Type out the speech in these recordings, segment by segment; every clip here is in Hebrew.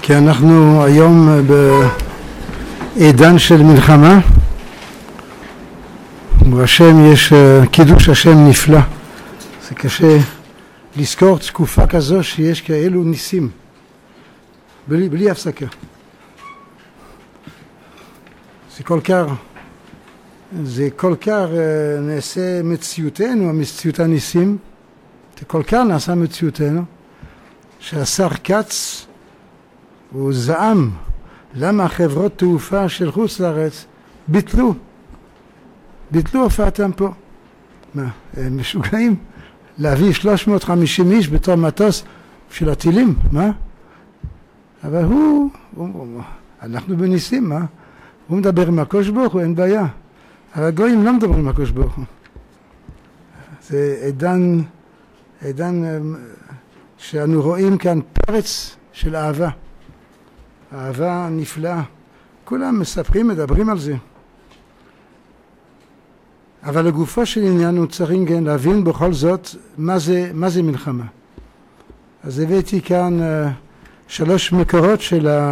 כי אנחנו היום בעידן של מלחמה, ובשם יש קידוש השם נפלא. זה קשה לזכור תקופה כזו שיש כאלו ניסים בלי הפסקה. זה כל כך נעשה מציאותנו, המציאות הניסים, זה כל כך נעשה מציאותנו, שהשר כץ הוא זעם למה חברות תעופה של חוץ לארץ ביטלו הופעתם פה. מה, הם משוגעים להביא 350 איש בתור מטוס של הטילים, מה? אבל אנחנו בניסים, מה? הוא מדבר עם הקדוש ברוך הוא, אין בעיה. אבל הגויים לא מדברים עם הקדוש ברוך הוא. זה עידן שאנו רואים כאן פרץ של אהבה נפלאה. כולם מספרים, מדברים על זה. אבל לגופו של עניין הוא צריך להבין בכל זאת מה זה מלחמה. אז הבאתי כאן שלושה מקורות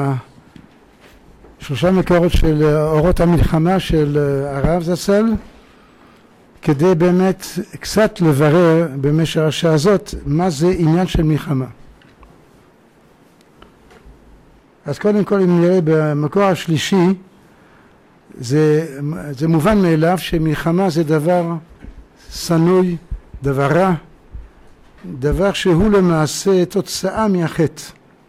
של אורות המלחמה של הרב זצ"ל, כדי באמת קצת לברר במשך השעה הזאת מה זה עניין של מלחמה. אז קודם כל אם נראה במקור השלישי, זה מובן מאליו שמלחמה זה דבר סנוי, דבר רע, דבר שהוא למעשה תוצאה מהחטא.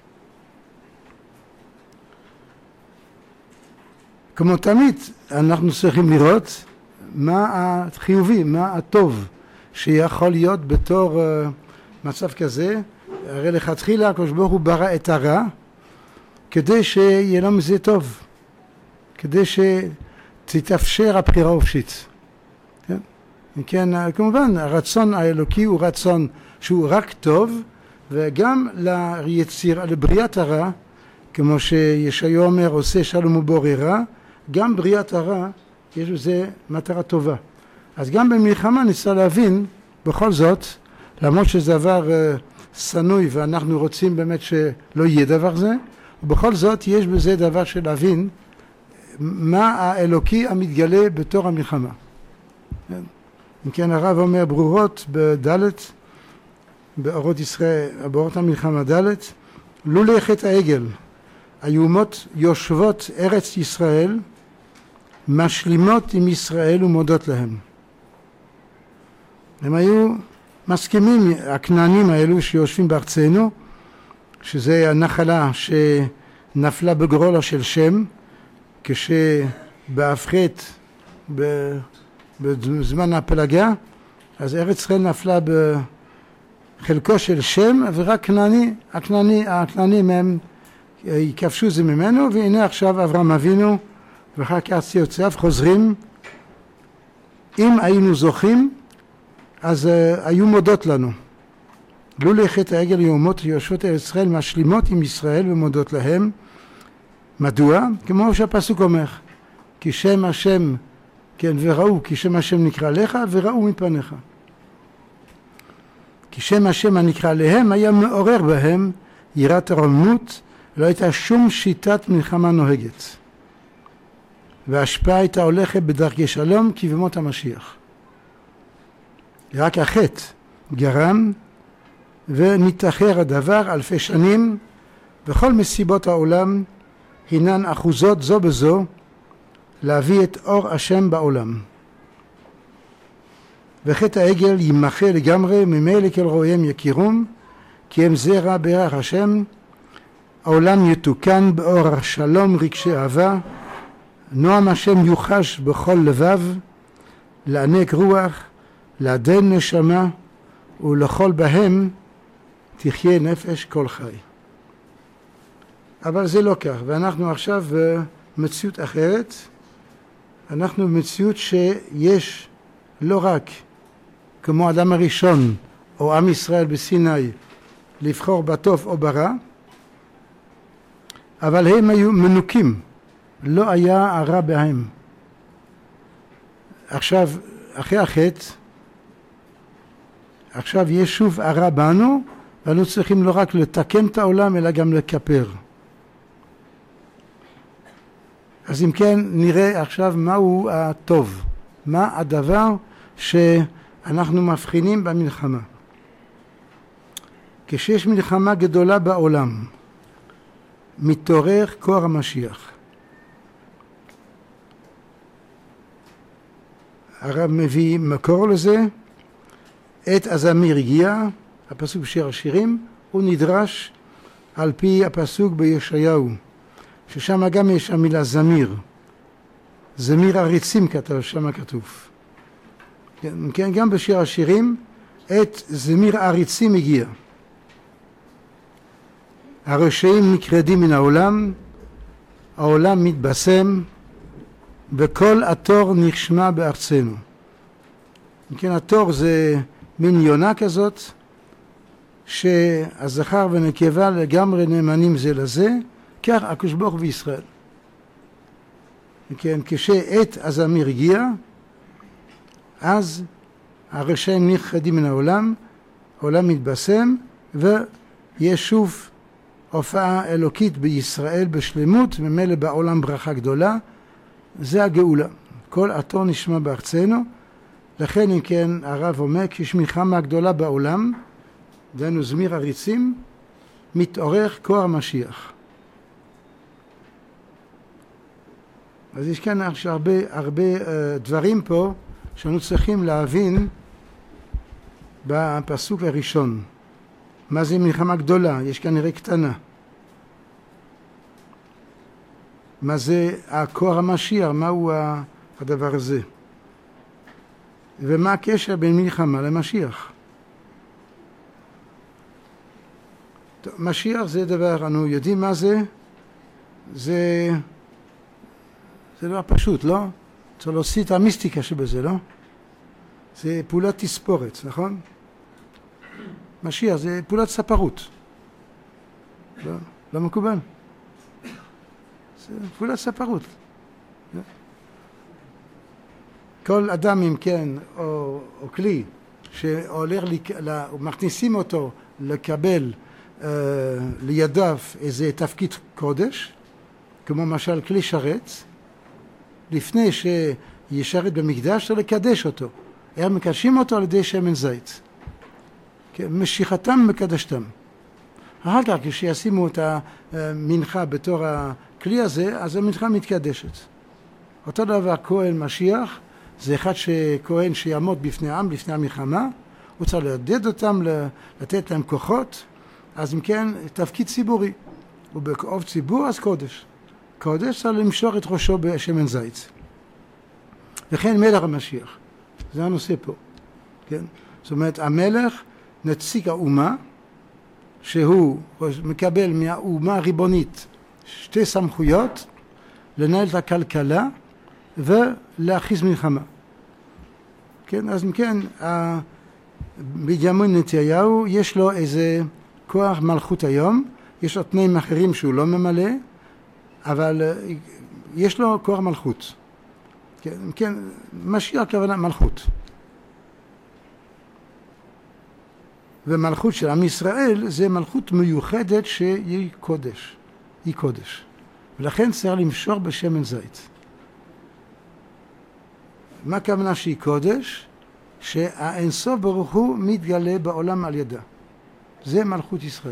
כמו תמיד אנחנו צריכים לראות מה החיובי, מה הטוב שיכול להיות בתור מצב כזה. הרי לכתחילה הקדוש ברוך הוא ברא את הרע כדי שיהיה לו מזה טוב, כדי שתתאפשר הבחירה החופשית. כן, כמובן הרצון האלוקי הוא רצון שהוא רק טוב, וגם לבריאת הרע, כמו שישעיהו אומר עושה שלום ובורא רע, גם בריאת הרע יש בזה מטרה טובה. אז גם במלחמה ניסה להבין בכל זאת, למרות שזה דבר סנוי ואנחנו רוצים באמת שלא יהיה דבר זה, ובכל זאת יש בזה דבר של להבין מה האלוקי המתגלה בתור המלחמה. אם כן הרב אומר ברורות בדלת, באורות ישראל, באורות המלחמה דלת, לולא חטא העגל, היומות יושבות ארץ ישראל, משלימות עם ישראל ומודות להם. הם היו מסכימים, הכנענים האלו שיושבים בארצנו, שזה הנחלה שנפלה בגורלו של שם, כשבהפחית בזמן הפלגה, אז ארץ ישראל נפלה בחלקו של שם, ורק הכנענים הם יכבשו זה ממנו, והנה עכשיו אברהם אבינו ואחר כך ציוציו חוזרים. אם היינו זוכים אז היו מודות לנו. לולא חטא העגל יומות יושבות ארץ ישראל משלימות עם ישראל ומודות להם. מדוע? כמו שהפסוק אומר, כי שם השם, כן, וראו, כי שם השם נקרא לך וראו מפניך. כי שם השם הנקרא להם היה מעורר בהם יראת הרוממות, לא הייתה שום שיטת מלחמה נוהגת. וההשפעה הייתה הולכת בדרכי שלום כבמות המשיח. רק החטא גרם ונתאחר הדבר אלפי שנים, וכל מסיבות העולם הינן אחוזות זו בזו להביא את אור השם בעולם. וחטא העגל יימחה לגמרי, ממילא כל רואיהם יכירום, כי הם זרע בירך השם. העולם יתוקן באור השלום רגשי אהבה, נועם השם יוחש בכל לבב, לענק רוח, לעדן נשמה, ולכל בהם תחיה נפש כל חי. אבל זה לא כך, ואנחנו עכשיו במציאות אחרת. אנחנו במציאות שיש לא רק כמו אדם הראשון או עם ישראל בסיני לבחור בטוב או ברע, אבל הם היו מנוקים, לא היה הרע בהם. עכשיו אחרי החטא, עכשיו יש שוב הרע בנו, ואנו צריכים לא רק לתקן את העולם אלא גם לכפר. אז אם כן נראה עכשיו מהו הטוב, מה הדבר שאנחנו מבחינים במלחמה. כשיש מלחמה גדולה בעולם מתעורר כוח המשיח. הרב מביא מקור לזה, עת הזמיר הגיע, הפסוק בשיר השירים, הוא נדרש על פי הפסוק בישעיהו, ששם גם יש המילה זמיר, זמיר עריצים שם כתוב. כן, גם בשיר השירים, עת זמיר עריצים הגיע. הרשעים נקרדים מן העולם, העולם מתבשם, וכל התור נשמע בארצנו. כן, התור זה מין יונה כזאת, שהזכר ונקבה לגמרי נאמנים זה לזה, כך הקדוש ברוך הוא בישראל. כן, כשעת הזמיר הגיע, אז הרשעים נכחדים מן העולם, העולם מתבשם, ויש שוב הופעה אלוקית בישראל בשלמות, ממילא בעולם ברכה גדולה, זה הגאולה. כל התור נשמע בארצנו, לכן אם כן הרב אומר, כשיש מלחמה גדולה בעולם, דהיינו זמיר עריצים, מתעורר כוח המשיח. אז יש כאן הרבה דברים פה שאנו צריכים להבין בפסוק הראשון. מה זה מלחמה גדולה? יש כנראה קטנה. מה זה הכוח המשיח? מהו הדבר הזה? ומה הקשר בין מלחמה למשיח? טוב, משיח זה דבר, אנו יודעים מה זה? זה דבר פשוט, לא? צריך להוציא את המיסטיקה שבזה, לא? זה פעולת תספורת, נכון? משיח זה פעולת ספרות. לא מקובל? זה פעולת ספרות. כל אדם אם כן, או כלי, שהולך, מכניסים אותו לקבל לידיו איזה תפקיד קודש, כמו למשל כלי שרת, לפני שישרת במקדש, צריך לקדש אותו. הם מקדשים אותו על ידי שמן זית. משיכתם מקדשתם. אחר כך כשישימו את המנחה בתור הכלי הזה, אז המנחה מתקדשת. אותו דבר כהן משיח, זה אחד שכהן שיעמוד בפני העם, לפני המלחמה, הוא צריך לעודד אותם, לתת להם כוחות, אז אם כן, תפקיד ציבורי. ובקרוב ציבור אז קודש. קודש צריך למשוך את ראשו בשמן זית. וכן מלך המשיח. זה הנושא פה. כן? זאת אומרת, המלך נציג האומה, שהוא מקבל מהאומה הריבונית שתי סמכויות, לנהל את הכלכלה ולהכריז מלחמה. כן? אז אם כן, בנימין נתניהו יש לו איזה כוח מלכות היום, יש לו תנאים אחרים שהוא לא ממלא, אבל יש לו כוח מלכות. כן, כן, משיח הכוונה מלכות. ומלכות של עם ישראל זה מלכות מיוחדת שהיא קודש. היא קודש. ולכן צריך למשוך בשמן זית. מה הכוונה שהיא קודש? שהאינסוף ברוך הוא מתגלה בעולם על ידה. זה מלכות ישראל.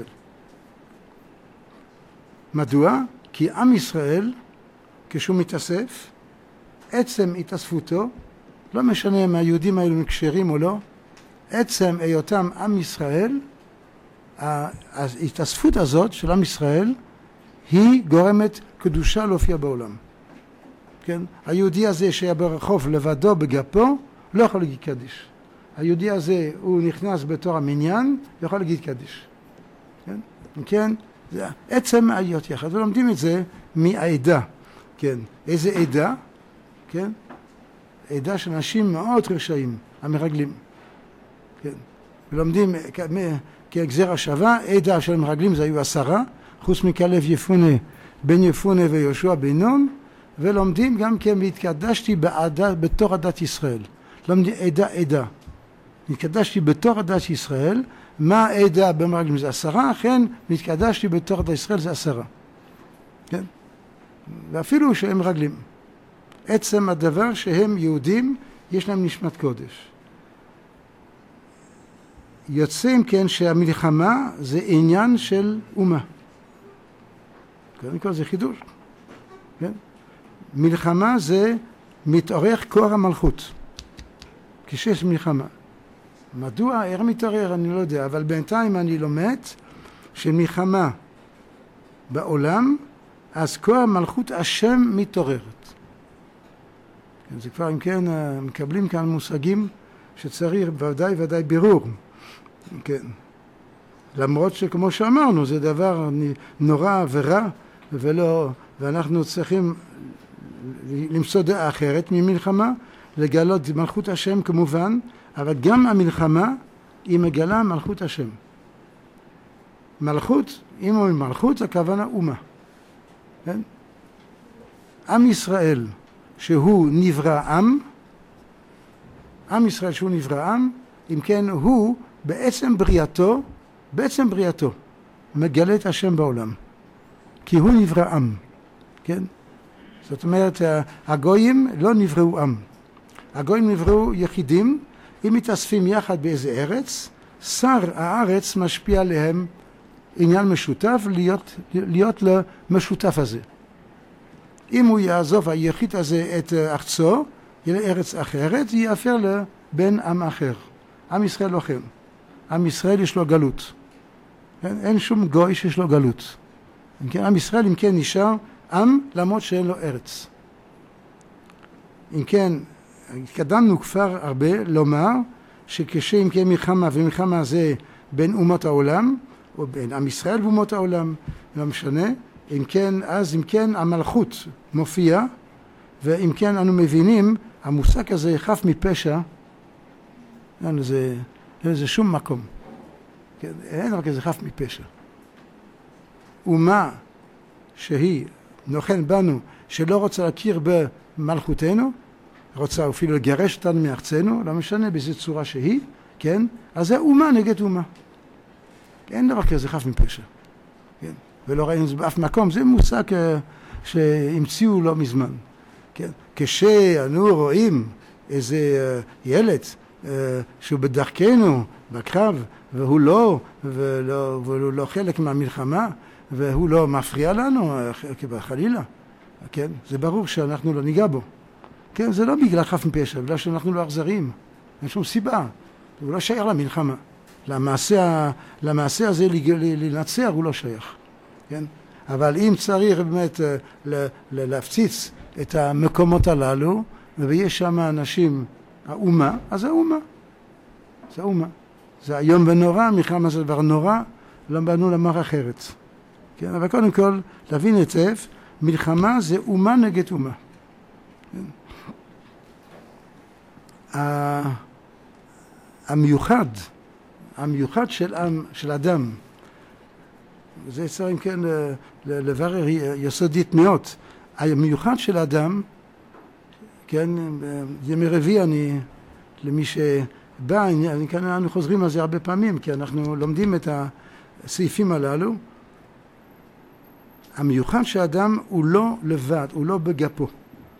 מדוע? כי עם ישראל, כשהוא מתאסף, עצם התאספותו, לא משנה אם היהודים האלו נקשרים או לא, עצם היותם עם ישראל, ההתאספות הזאת של עם ישראל, היא גורמת קדושה להופיע בעולם. כן? היהודי הזה שהיה ברחוב לבדו בגפו, לא יכול להגיד קדיש. היהודי הזה, הוא נכנס בתור המניין, יכול להגיד קדיש. כן? כן? זה עצם להיות יחד. ולומדים את זה מהעדה. כן? איזה עדה? כן? עדה של אנשים מאוד רשעים, המרגלים. כן? ולומדים כגזר השווה, עדה של המרגלים זה היו 10, חוץ מכלב יפונה, בן יפונה ויהושע בן נון, ולומדים גם כן והתקדשתי בתור עדת ישראל. לומדים עדה. התקדשתי בתור עדת ישראל, מה העדה במרגלים זה 10, אכן התקדשתי בתור עדת ישראל זה 10. כן? ואפילו שהם רגלים. עצם הדבר שהם יהודים, יש להם נשמת קודש. יוצא אם כן שהמלחמה זה עניין של אומה. קודם כל זה חידוש. כן? מלחמה זה מתעורר כוח המלכות. כשיש מלחמה. מדוע? איך מתעורר? אני לא יודע, אבל בינתיים אני לומד שמלחמה בעולם, אז כוח מלכות השם מתעוררת. זה כבר אם כן מקבלים כאן מושגים שצריך ודאי בירור. כן. למרות שכמו שאמרנו זה דבר נורא ורע ואנחנו צריכים למצוא דעה אחרת ממלחמה, לגלות מלכות השם כמובן, אבל גם המלחמה היא מגלה מלכות השם. מלכות, אם אומרים מלכות, הכוונה אומה. כן? עם ישראל שהוא נברא עם ישראל שהוא נברא עם, אם כן הוא בעצם בריאתו מגלה את השם בעולם. כי הוא נברא עם. כן? זאת אומרת, הגויים לא נבראו עם. הגויים נבראו יחידים, אם מתאספים יחד באיזה ארץ, שר הארץ משפיע עליהם עניין משותף, להיות למשותף הזה. אם הוא יעזוב היחיד הזה את ארצו, יהיה לארץ אחרת, יאפר לבן עם אחר. עם ישראל לא כן. עם ישראל יש לו גלות. אין שום גוי שיש לו גלות. עם ישראל אם כן נשאר עם למרות שאין לו ארץ. אם כן, התקדמנו כבר הרבה לומר שכשאם כן מלחמה, ומלחמה זה בין אומות העולם, או בין עם ישראל ואומות העולם, לא משנה, אם כן המלכות מופיע, ואם כן אנו מבינים, המושג הזה חף מפשע, אין לזה שום מקום. אין רק איזה חף מפשע. אומה שהיא נוכן בנו, שלא רוצה להכיר במלכותנו, רוצה אפילו לגרש אותנו מארצנו, לא משנה באיזו צורה שהיא, כן? אז זה אומה נגד אומה. אין דבר כזה חף מפשע. כן? ולא ראינו את זה באף מקום, זה מושג שהמציאו לא מזמן. כן? כשאנו רואים איזה ילד שהוא בדרכנו בקרב, והוא לא חלק מהמלחמה, והוא לא מפריע לנו, חלילה. כן? זה ברור שאנחנו לא ניגע בו. כן? זה לא בגלל חף מפשע, בגלל שאנחנו לא אכזריים. אין שום סיבה. הוא לא שייך למלחמה. למעשה הזה לנצח הוא לא שייך. כן? אבל אם צריך באמת להפציץ את המקומות הללו, ויש שם אנשים, האומה, אז האומה. זה האומה. זה היום ונורא, מלחמה זה דבר נורא, לא באנו לומר אחרת. כן? אבל קודם כל, להבין היטב, מלחמה זה אומה נגד אומה. כן? המיוחד של אדם, זה צריך אם כן לברר יסודית מאוד, המיוחד של אדם, כן, ימי רביעי למי שבא, אנחנו חוזרים על זה הרבה פעמים, כי אנחנו לומדים את הסעיפים הללו, המיוחד של אדם הוא לא לבד, הוא לא בגפו.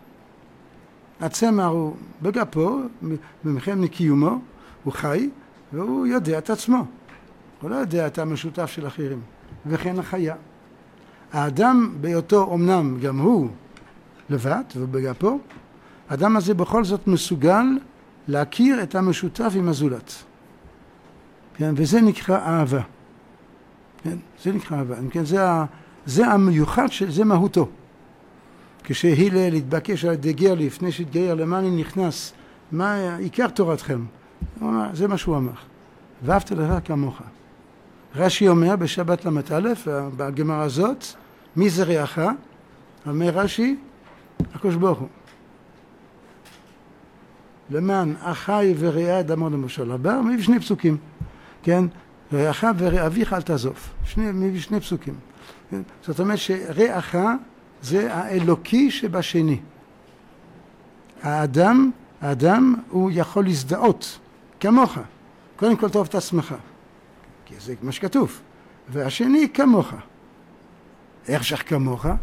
הצמר הוא בגפו, במחם מקיומו, הוא חי, והוא יודע את עצמו. הוא לא יודע את המשותף של אחרים. וכן החיה. האדם בהיותו אמנם גם הוא לבד ובגפו, האדם הזה בכל זאת מסוגל להכיר את המשותף עם הזולת. כן? וזה נקרא אהבה. כן? זה נקרא אהבה. כן? זה המיוחד, זה מהותו. כשהילל התבקש על ידי גר לפני שהתגייר למה אני נכנס, מה עיקר תורתכם? זה מה שהוא אמר. ואהבת לרעך כמוך. רש"י אומר בשבת ל"א, בגמרא הזאת, מי זה רעך? אומר רש"י, הקדוש ברוך הוא. למען אחי ורעי דמו למשל הבא, מביא שני פסוקים. כן? רעך ורעביך אל תעזוב. מביא שני פסוקים. כן? זאת אומרת שרעך זה האלוקי שבשני. האדם הוא יכול להזדהות כמוך. קודם כל תאהב את עצמך. כי זה מה שכתוב. והשני כמוך. איך שך כמוך?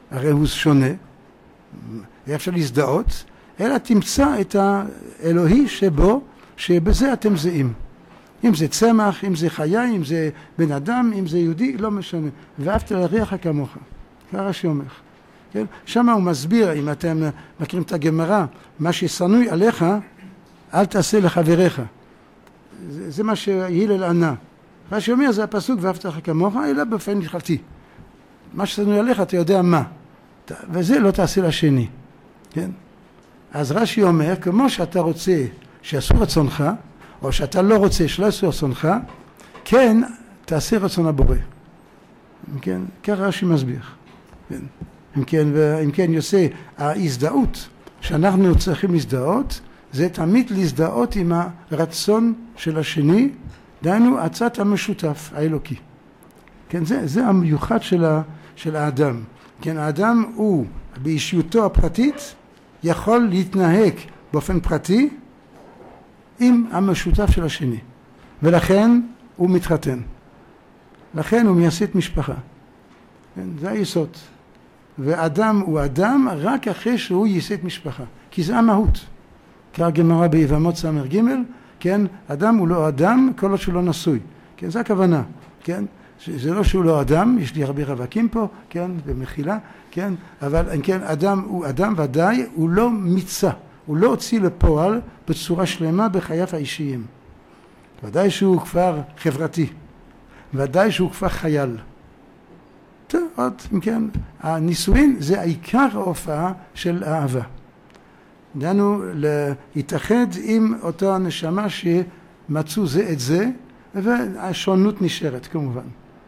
הרי הוא שונה, אפשר להזדהות, אלא תמצא את האלוהי שבו, שבזה אתם זהים. אם זה צמח, אם זה חיה, אם זה בן אדם, אם זה יהודי, לא משנה. ואהבת לרעך כמוך. זה רש"י אומר. כן? שם הוא מסביר, אם אתם מכירים את הגמרא, מה ששנוא עליך, אל תעשה לחבריך. זה מה שהלל ענה. רש"י אומר, זה הפסוק, ואהבת לרעך כמוך, אלא באופן הלכתי. מה ששנוא עליך, אתה יודע מה. וזה לא תעשה לשני. כן? אז רש"י אומר, כמו שאתה רוצה שיעשו רצונך, או שאתה לא רוצה שלא יעשו רצונך, כן, תעשה רצון הבורא. כן? כך רש"י מסביר. כן? אם כן יוצא ההזדהות שאנחנו צריכים להזדהות, זה תמיד להזדהות עם הרצון של השני, דהיינו הצד המשותף, האלוקי. כן, זה המיוחד של האדם. כן, האדם הוא באישיותו הפרטית יכול להתנהג באופן פרטי עם המשותף של השני, ולכן הוא מתחתן, לכן הוא מייסד משפחה. כן, זה היסוד. ואדם הוא אדם רק אחרי שהוא ייסד משפחה, כי זה המהות. כך גמרא ביבמות ס"ג, כן, אדם הוא לא אדם כל עוד שהוא לא נשוי. כן, זה הכוונה. כן, זה לא שהוא לא אדם, יש לי הרבה רווקים פה, כן, במחילה, כן, אבל כן, אדם הוא אדם ודאי, הוא לא מיצה, הוא לא הוציא לפועל בצורה שלמה בחייו האישיים. ודאי שהוא כבר חברתי, ודאי שהוא כבר חייל. טוב, עוד, כן, הנישואין זה העיקר ההופעה של האהבה. דנו להתאחד עם אותו הנשמה שמצאו זה את זה, והשונות נשארת כמובן.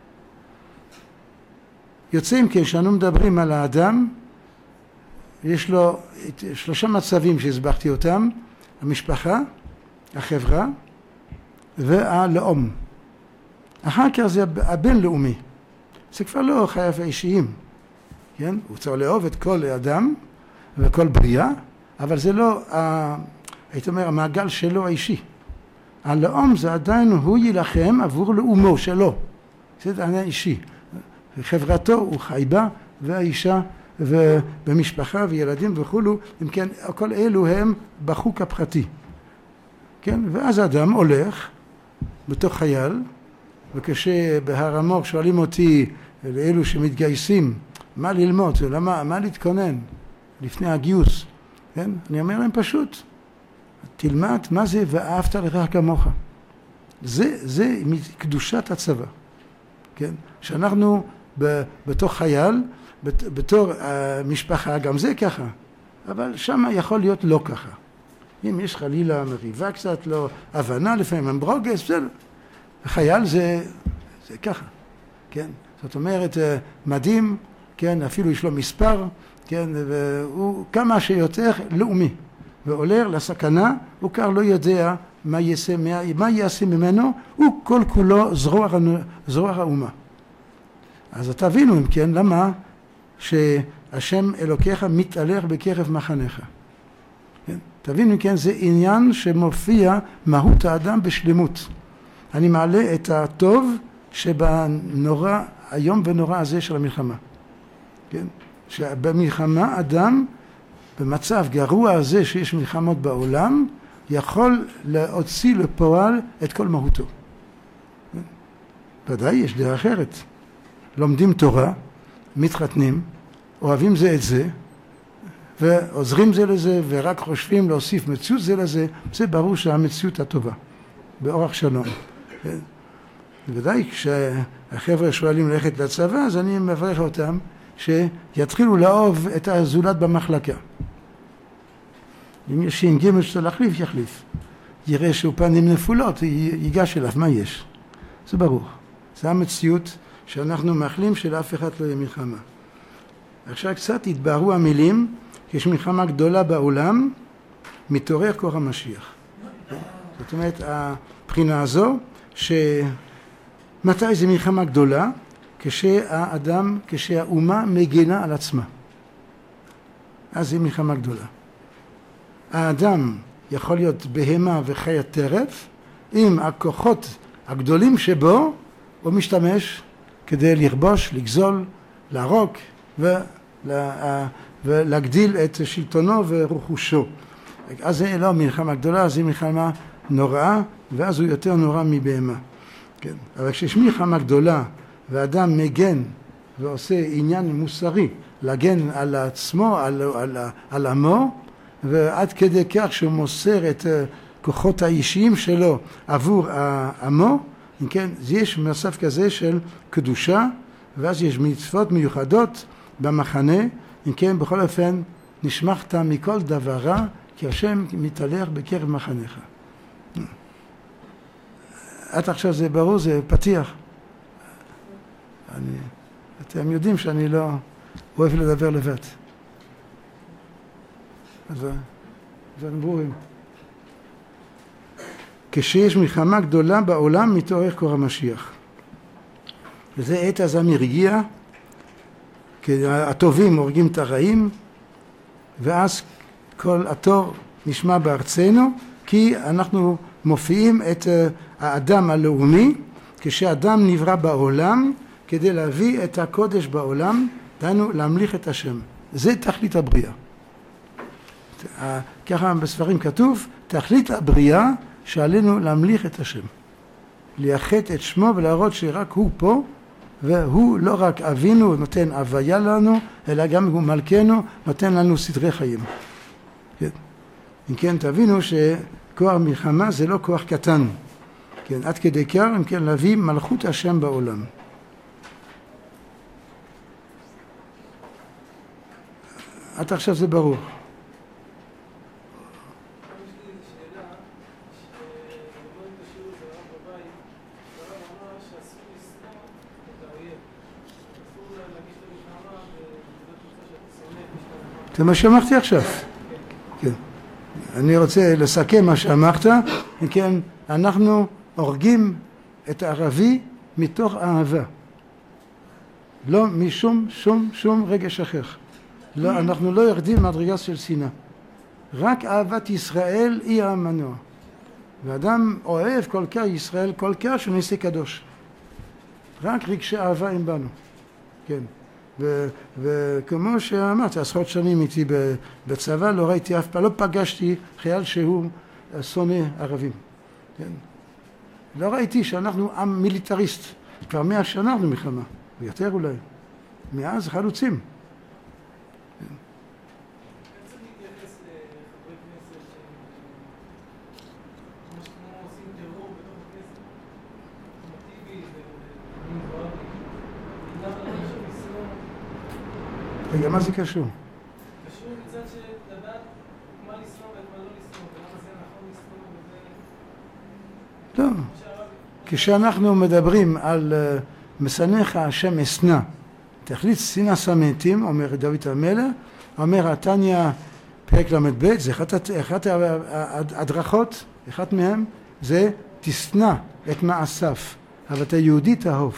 יוצאים כשאנו מדברים על האדם, יש לו 3 מצבים שהסברתי אותם, המשפחה, החברה והלאום. אחר כך זה הבינלאומי, זה כבר לא חייו האישיים, כן? הוא צריך לאהוב את כל אדם וכל בריאה, אבל זה לא, הייתי אומר, המעגל שלו האישי. הלאום זה עדיין הוא יילחם עבור לאומו שלו, זה העניין האישי. חברתו הוא חי בה, והאישה ובמשפחה וילדים וכולו, אם כן, כל אלו הם בחוק הפרטי. כן? ואז האדם הולך בתוך חייל, וכשבהר המור שואלים אותי לאלו שמתגייסים, מה ללמוד, מה להתכונן לפני הגיוס, כן? אני אומר להם פשוט, תלמד מה זה ואהבת לרעך כמוך. זה קדושת הצבא. כן? שאנחנו בתוך חייל, בתור משפחה, גם זה ככה. אבל שם יכול להיות לא ככה. אם יש חלילה מריבה קצת, לא הבנה, לפעמים אמברוגס, בסדר. חייל זה ככה. כן? זאת אומרת, מדהים, כן? אפילו יש לו מספר, כן? והוא כמה שיותר לאומי. ועולה לסכנה, הוא כבר לא יודע מה יעשה ממנו, הוא כל כולו זרוע האומה. אז תבינו אם כן, למה שהשם אלוקיך מתהלך בקרב מחניך. כן? תבינו אם כן, זה עניין שמופיע מהות האדם בשלמות. אני מעלה את הטוב שבנורא, היום ונורא הזה של המלחמה. כן? שבמלחמה אדם, במצב גרוע הזה שיש מלחמות בעולם, יכול להוציא לפועל את כל מהותו. ודאי יש דרך אחרת. לומדים תורה, מתחתנים, אוהבים זה את זה, ועוזרים זה לזה, ורק חושבים להוסיף מציאות זה לזה, זה ברור שהמציאות הטובה, באורח שלום. ודאי כשהחבר'ה שואלים ללכת לצבא, אז אני מברך אותם שיתחילו לאהוב את הזולת במחלקה. אם יש ש"ג שצריך להחליף, יחליף. יראה שהוא פנים נפולות, ייגש אליו, מה יש? זה ברור. זה המציאות שאנחנו מאחלים שלאף אחד לא יהיה מלחמה. עכשיו קצת התבהרו המילים, יש מלחמה גדולה בעולם, מתעורר כוח המשיח. זאת אומרת, הבחינה הזו, מתי זה מלחמה גדולה? כשהאומה מגינה על עצמה. אז זה מלחמה גדולה. האדם יכול להיות בהמה וחיה טרף, עם הכוחות הגדולים שבו הוא משתמש כדי לכבוש, לגזול, להרוג ולהגדיל את שלטונו ורכושו. אז זה לא מלחמה גדולה, זה מלחמה נוראה, ואז הוא יותר נורא מבהמה. כן. אבל כשיש מלחמה גדולה ואדם מגן ועושה עניין מוסרי להגן על עצמו, על עמו, ועד כדי כך שהוא מוסר את כוחות האישיים שלו עבור עמו, כן, יש מצב כזה של קדושה, ואז יש מצוות מיוחדות במחנה, כן, בכל אופן נשמחת מכל דבר רע, כי השם מתהלך בקרב מחניך. עד עכשיו זה ברור, זה פתיח. אתם יודעים שאני לא אוהב לדבר לבד. דברים ברורים. כשיש מלחמה גדולה בעולם מתעורר קור המשיח. וזה עת הזמיר הגיע, כי הטובים הורגים את הרעים, ואז כל התור נשמע בארצנו, כי אנחנו מופיעים את האדם הלאומי, כשאדם נברא בעולם, כדי להביא את הקודש בעולם, דהיינו להמליך את השם. זה תכלית הבריאה. ככה בספרים כתוב, תכלית הבריאה שעלינו להמליך את השם. לייחד את שמו ולהראות שרק הוא פה, והוא לא רק אבינו, נותן הוויה לנו, אלא גם הוא מלכנו, נותן לנו סדרי חיים. כן. אם כן, תבינו שכוח מלחמה זה לא כוח קטן. כן, עד כדי כך, אם כן, להביא מלכות השם בעולם. עד עכשיו זה ברור. זה מה שאמרתי עכשיו. כן. אני רוצה לסכם מה שאמרת. כן, אנחנו הורגים את הערבי מתוך אהבה. לא משום שום רגש אחר. לא, אנחנו לא יורדים מדרגה של שנאה. רק אהבת ישראל היא המנוע. ואדם אוהב כל כך ישראל, כל כך שהוא נעשה קדוש. רק רגשי אהבה הם בנו. כן. וכמו שאמרת, עשרות שנים איתי בצבא, לא ראיתי אף פעם, לא פגשתי חייל שהוא שונא ערבים. כן? לא ראיתי שאנחנו עם מיליטריסט. כבר 100 שנה אנחנו מלחמה, ויותר אולי. מאז חלוצים. רגע, מה זה קשור? קשור מצד שלדעת מה לשנוא ומה לא לשנוא, ולמה זה נכון לשנוא וזה... לא. כשאנחנו מדברים על משנאיך השם אשנא, תכלית שנאה שמאתים, אומר דוד המלך, אומר התניא פרק ל"ב, זה אחת ההדרכות, אחת מהם, זה תשנא את מעשיו, אבל אתה יהודי תאהוב.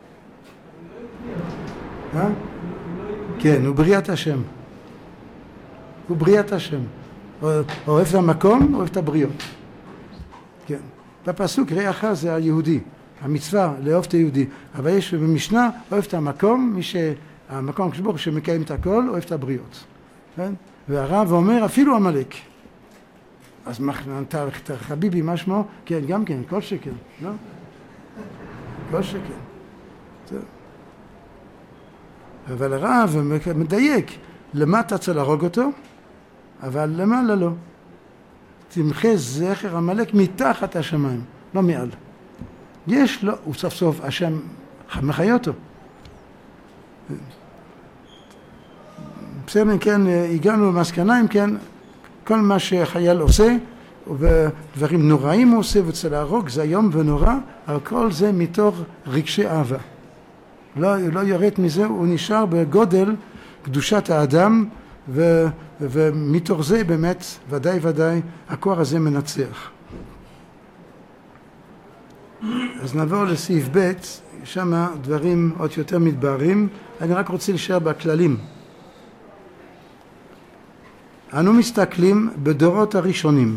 כן, הוא בריאת השם. הוא בריאת השם. אוהב את המקום, אוהב את הבריות. כן. בפסוק רעך זה היהודי. המצווה לאהוב את היהודי. אבל יש במשנה, אוהב את המקום, המקום כשבור שמקיים את הכל, אוהב את הבריות. כן? והרב אומר, אפילו עמלק. אז חביבי, מה שמו? כן, גם כן, כל שכן. לא? כל שכן. טוב. אבל הרב מדייק, למטה צריך להרוג אותו, אבל למעלה לא. תמחה זכר עמלק מתחת השמיים, לא מעל. יש לו, הוא סוף סוף השם מחיה אותו. בסדר, כן, הגענו למסקנה, אם כן, כל מה שחייל עושה, ודברים נוראים הוא עושה, וצריך להרוג, זה איום ונורא, אבל כל זה מתוך רגשי אהבה. לא ירד מזה, הוא נשאר בגודל קדושת האדם, ומתוך זה באמת, ודאי, הכוח הזה מנצח. אז נעבור לסעיף ב', שם דברים עוד יותר מתבהרים, אני רק רוצה להישאר בכללים. אנו מסתכלים בדורות הראשונים,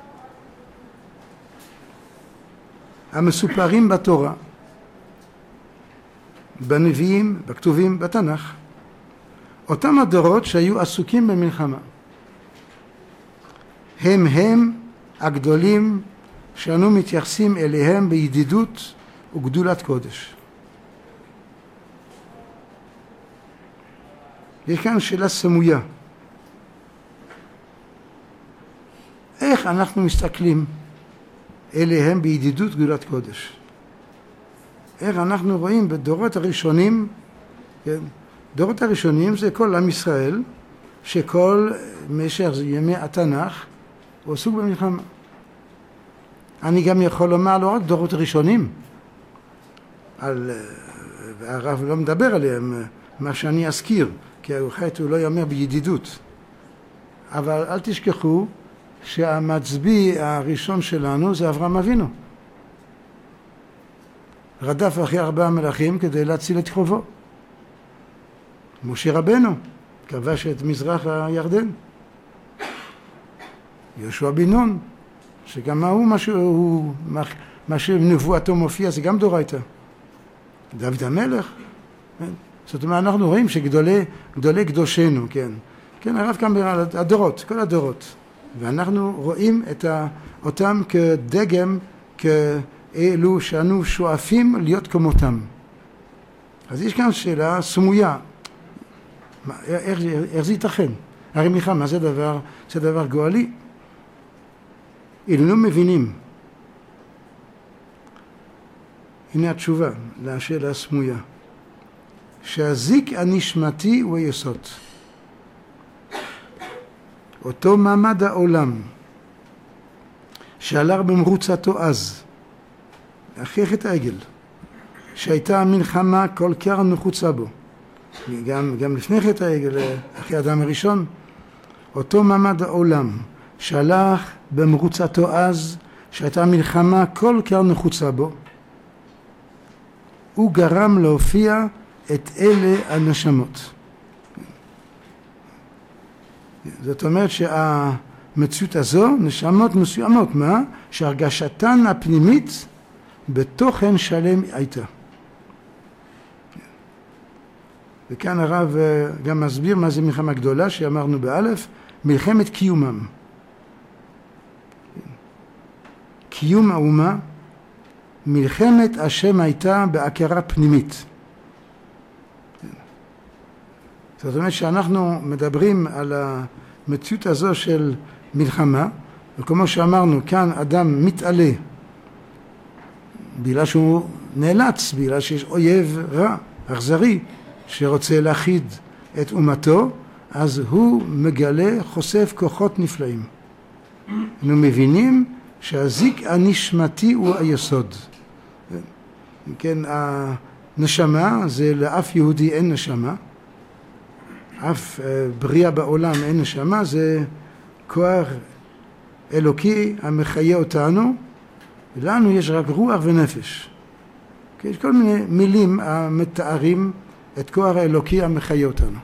המסופרים בתורה, בנביאים, בכתובים, בתנ"ך, אותם הדורות שהיו עסוקים במלחמה. הם הגדולים שאנו מתייחסים אליהם בידידות וגדולת קודש. יש כאן שאלה סמויה. איך אנחנו מסתכלים אליהם בידידות וגדולת קודש? איך אנחנו רואים בדורות הראשונים, כן? דורות הראשונים זה כל עם ישראל, שכל משך ימי התנ"ך הוא עסוק במלחמה. אני גם יכול לומר לא רק דורות ראשונים, הרב לא מדבר עליהם, מה שאני אזכיר, כי הוא לא יאמר בידידות. אבל אל תשכחו שהמצביא הראשון שלנו זה אברהם אבינו. רדף אחרי 4 מלכים כדי להציל את קרובו. משה רבנו כבש את מזרח הירדן. יהושע בן נון, שגם מה שנבואתו מופיע זה גם דורייתא. דוד המלך. כן? זאת אומרת, אנחנו רואים שגדולי קדושנו, כן. כן, הרב כאן הדורות, כל הדורות. ואנחנו רואים אותם כדגם, כאלו שאנו שואפים להיות כמותם. אז יש כאן שאלה סמויה. איך זה ייתכן? הרי מלחמה זה דבר גואלי. איננו מבינים. הנה התשובה לשאלה הסמויה. שהזיק הנשמתי הוא היסוד. אותו מעמד העולם שהלך במרוצתו אז, אחרי חטא העגל, שהייתה המלחמה כל כך נחוצה בו, גם לפני חטא העגל, אחרי האדם הראשון, אותו מעמד העולם שהלך במרוצתו אז, שהייתה מלחמה כל כך נחוצה בו, הוא גרם להופיע את אלה הנשמות. זאת אומרת שהמציאות הזו, נשמות מסוימות, מה? שהרגשתן הפנימית בתוכן שלם הייתה. וכאן הרב גם מסביר מה זה מלחמה גדולה שאמרנו באלף, מלחמת קיומם. קיום האומה, מלחמת השם הייתה בהכרה פנימית. זאת אומרת שאנחנו מדברים על המציאות הזו של מלחמה, וכמו שאמרנו, כאן אדם מתעלה בגלל שהוא נאלץ, בגלל שיש אויב רע, אכזרי, שרוצה להכיד את אומתו, אז הוא מגלה, חושף כוחות נפלאים. אנחנו מבינים שהזיק הנשמתי הוא היסוד. כן, הנשמה, זה לאף יהודי אין נשמה, אף בריאה בעולם אין נשמה, זה כוח אלוקי המחיה אותנו, ולנו יש רק רוח ונפש. יש כל מיני מילים המתארים את כוח האלוקי המחיה אותנו.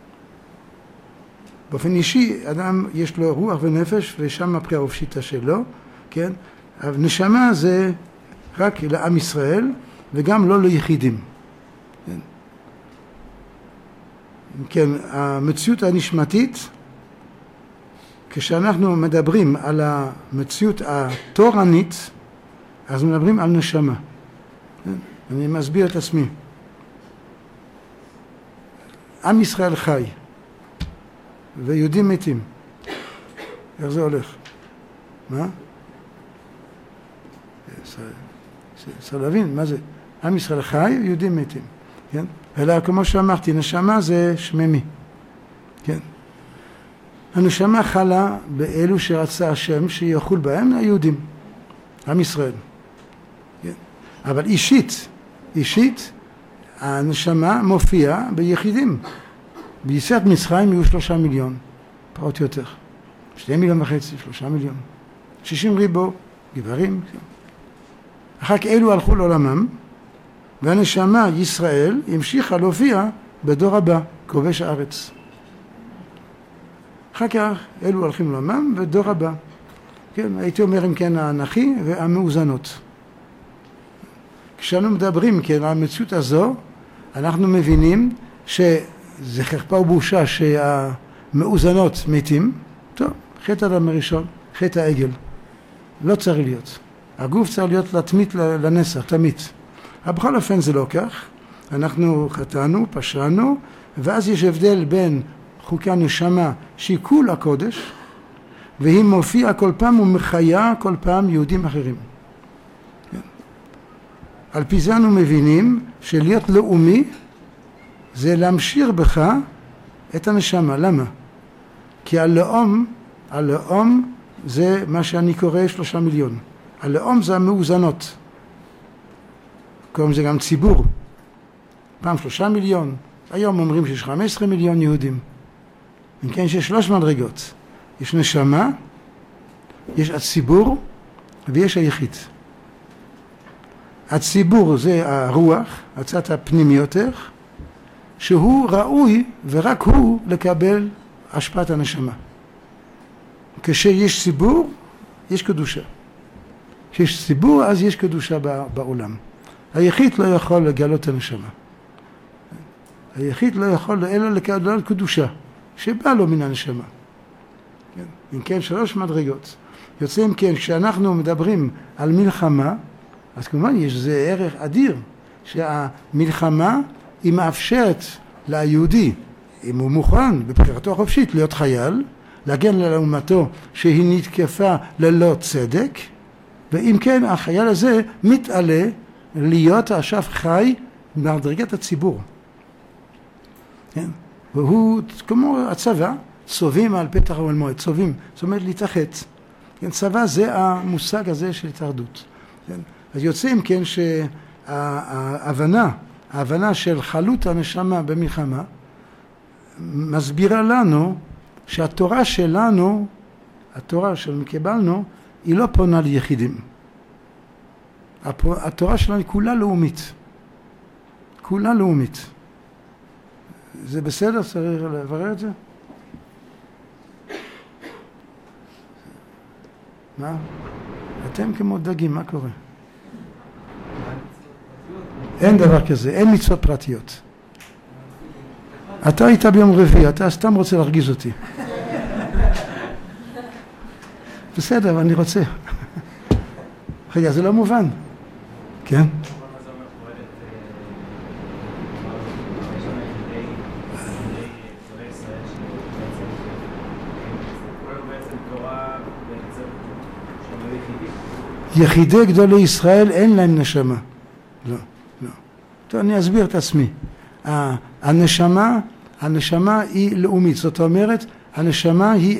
באופן אישי, אדם יש לו רוח ונפש, ושם הבחירה החופשית שלו, כן? אבל נשמה זה רק לעם ישראל, וגם לא ליחידים. כן? כן, המציאות הנשמתית, כשאנחנו מדברים על המציאות התורנית, אז מדברים על נשמה. כן? אני מסביר את עצמי. עם ישראל חי, ויהודים מתים. איך זה הולך? מה? צריך להבין, מה זה? עם ישראל חי, יהודים מתים. כן? אלא כמו שאמרתי, נשמה זה שממי. כן? הנשמה חלה באלו שרצה השם שיחול בהם היהודים, עם ישראל. כן? אבל אישית, הנשמה מופיעה ביחידים. ביציאת מצרים יהיו 3 מיליון, פחות או יותר. 2.5 מיליון, 3 מיליון. 60 ריבו, גברים. אחר כך אלו הלכו לעולמם, והנשמה ישראל המשיכה להופיע בדור הבא, כובש הארץ. אחר כך אלו הולכים לעולמם ודור הבא. כן, הייתי אומר אם כן האנכי והמאוזנות. כשאנו מדברים כן על המציאות הזו, אנחנו מבינים זה חרפה ובושה שהמאוזנות מתים. טוב, חטא האדם הראשון, חטא העגל. לא צריך להיות. הגוף צריך להיות להתמית לנסח, תמית. אבל בכל אופן זה לא כך. אנחנו חטאנו, פשענו, ואז יש הבדל בין חוקי הנשמה שהיא כול הקודש, והיא מופיעה כל פעם ומחיה כל פעם יהודים אחרים. על פי זה אנו מבינים שלהיות לאומי זה להמשיך בך את הנשמה. למה? כי הלאום זה מה שאני קורא 3 מיליון. הלאום זה המאוזנות. קוראים זה גם ציבור. פעם 3 מיליון, היום אומרים שיש 15 מיליון יהודים. אם כן, יש 3 מדרגות. יש נשמה, יש הציבור ויש היחיד. הציבור זה הרוח, הצד הפנימי יותר, שהוא ראוי ורק הוא לקבל השפעת הנשמה. כשיש ציבור, יש קדושה. כשיש ציבור, אז יש קדושה בעולם. היחיד לא יכול לגלות את הנשמה. היחיד לא יכול אלא לגלות קדושה, שבא לו מן הנשמה. אם כן, 3 מדרגות. יוצאים כן, כשאנחנו מדברים על מלחמה, אז כמובן יש זה ערך אדיר, שהמלחמה היא מאפשרת ליהודי, אם הוא מוכן בבחירתו החופשית להיות חייל, להגן על אומתו שהיא נתקפה ללא צדק, ואם כן החייל הזה מתעלה להיות עכשיו חי במדרגת הציבור. כן? והוא כמו הצבא, צובעים על פתח אוהל מועד, צובעים, זאת אומרת להתאחד. כן? צבא זה המושג הזה של התאחדות. כן? אז יוצאים כן ההבנה של חלות הנשמה במלחמה מסבירה לנו שהתורה שלנו, התורה שקיבלנו, היא לא פונה ליחידים. התורה שלנו היא כולה לאומית. כולה לאומית. זה בסדר? צריך לברר את זה? מה? אתם כמו דגים, מה קורה? אין דבר כזה, אין מצוות פרטיות. אתה היית ביום רביעי, אתה סתם רוצה להרגיז אותי. בסדר, אבל אני רוצה. רגע, זה לא מובן. כן? יחידי גדולי ישראל אין להם נשמה. לא, לא. טוב, אני אסביר את עצמי. הנשמה היא לאומית, זאת אומרת, הנשמה היא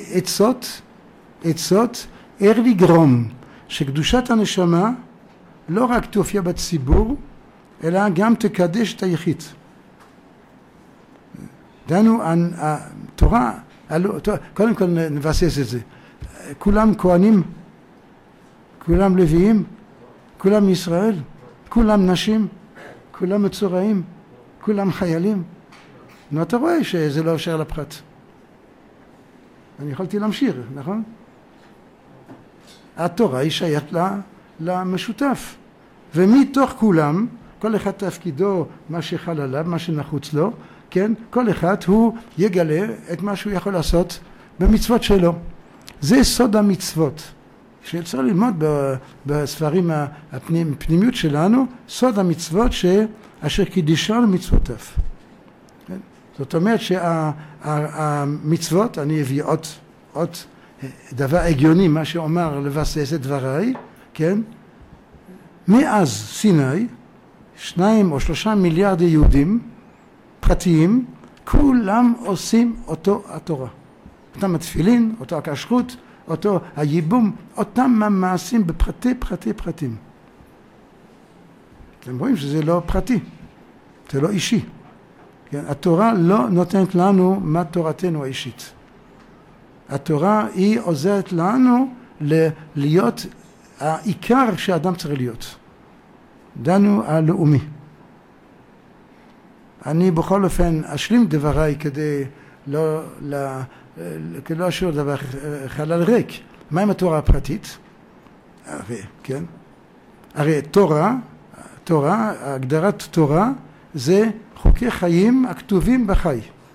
עצות, איך לגרום שקדושת הנשמה לא רק תופיע בציבור, אלא גם תקדש את היחיד. דנו, התורה, קודם כל נבסס את זה. כולם כהנים, כולם לוויים, כולם ישראל, כולם נשים, כולם מצורעים, כולם חיילים. נו, אתה רואה שזה לא אשר לפחת. אני יכולתי להמשיך, נכון? התורה היא שייכת למשותף. ומתוך כולם, כל אחד תפקידו, מה שחל עליו, מה שנחוץ לו, כן? כל אחד הוא יגלה את מה שהוא יכול לעשות במצוות שלו. זה סוד המצוות. שצריך ללמוד בספרים הפנימיות שלנו, סוד המצוות אשר קידישנו מצוותיו. כן? זאת אומרת שהמצוות, אני אביא עוד דבר הגיוני, מה שאומר לבסס את דבריי, כן? מאז סיני, 2 או 3 מיליארד יהודים פרטיים, כולם עושים אותו התורה. אותם התפילין, אותו הכשרות, אותו הייבום, אותם המעשים בפרטים. אתם רואים שזה לא פרטי, זה לא אישי. כן? התורה לא נותנת לנו מה תורתנו האישית. התורה היא עוזרת לנו להיות העיקר שהאדם צריך להיות. דנו הלאומי. אני בכל אופן אשלים דבריי כדי לא להשאיר דבר חלל ריק. מה עם התורה הפרטית? כן? הרי תורה, הגדרת תורה זה חוקי חיים הכתובים בחי.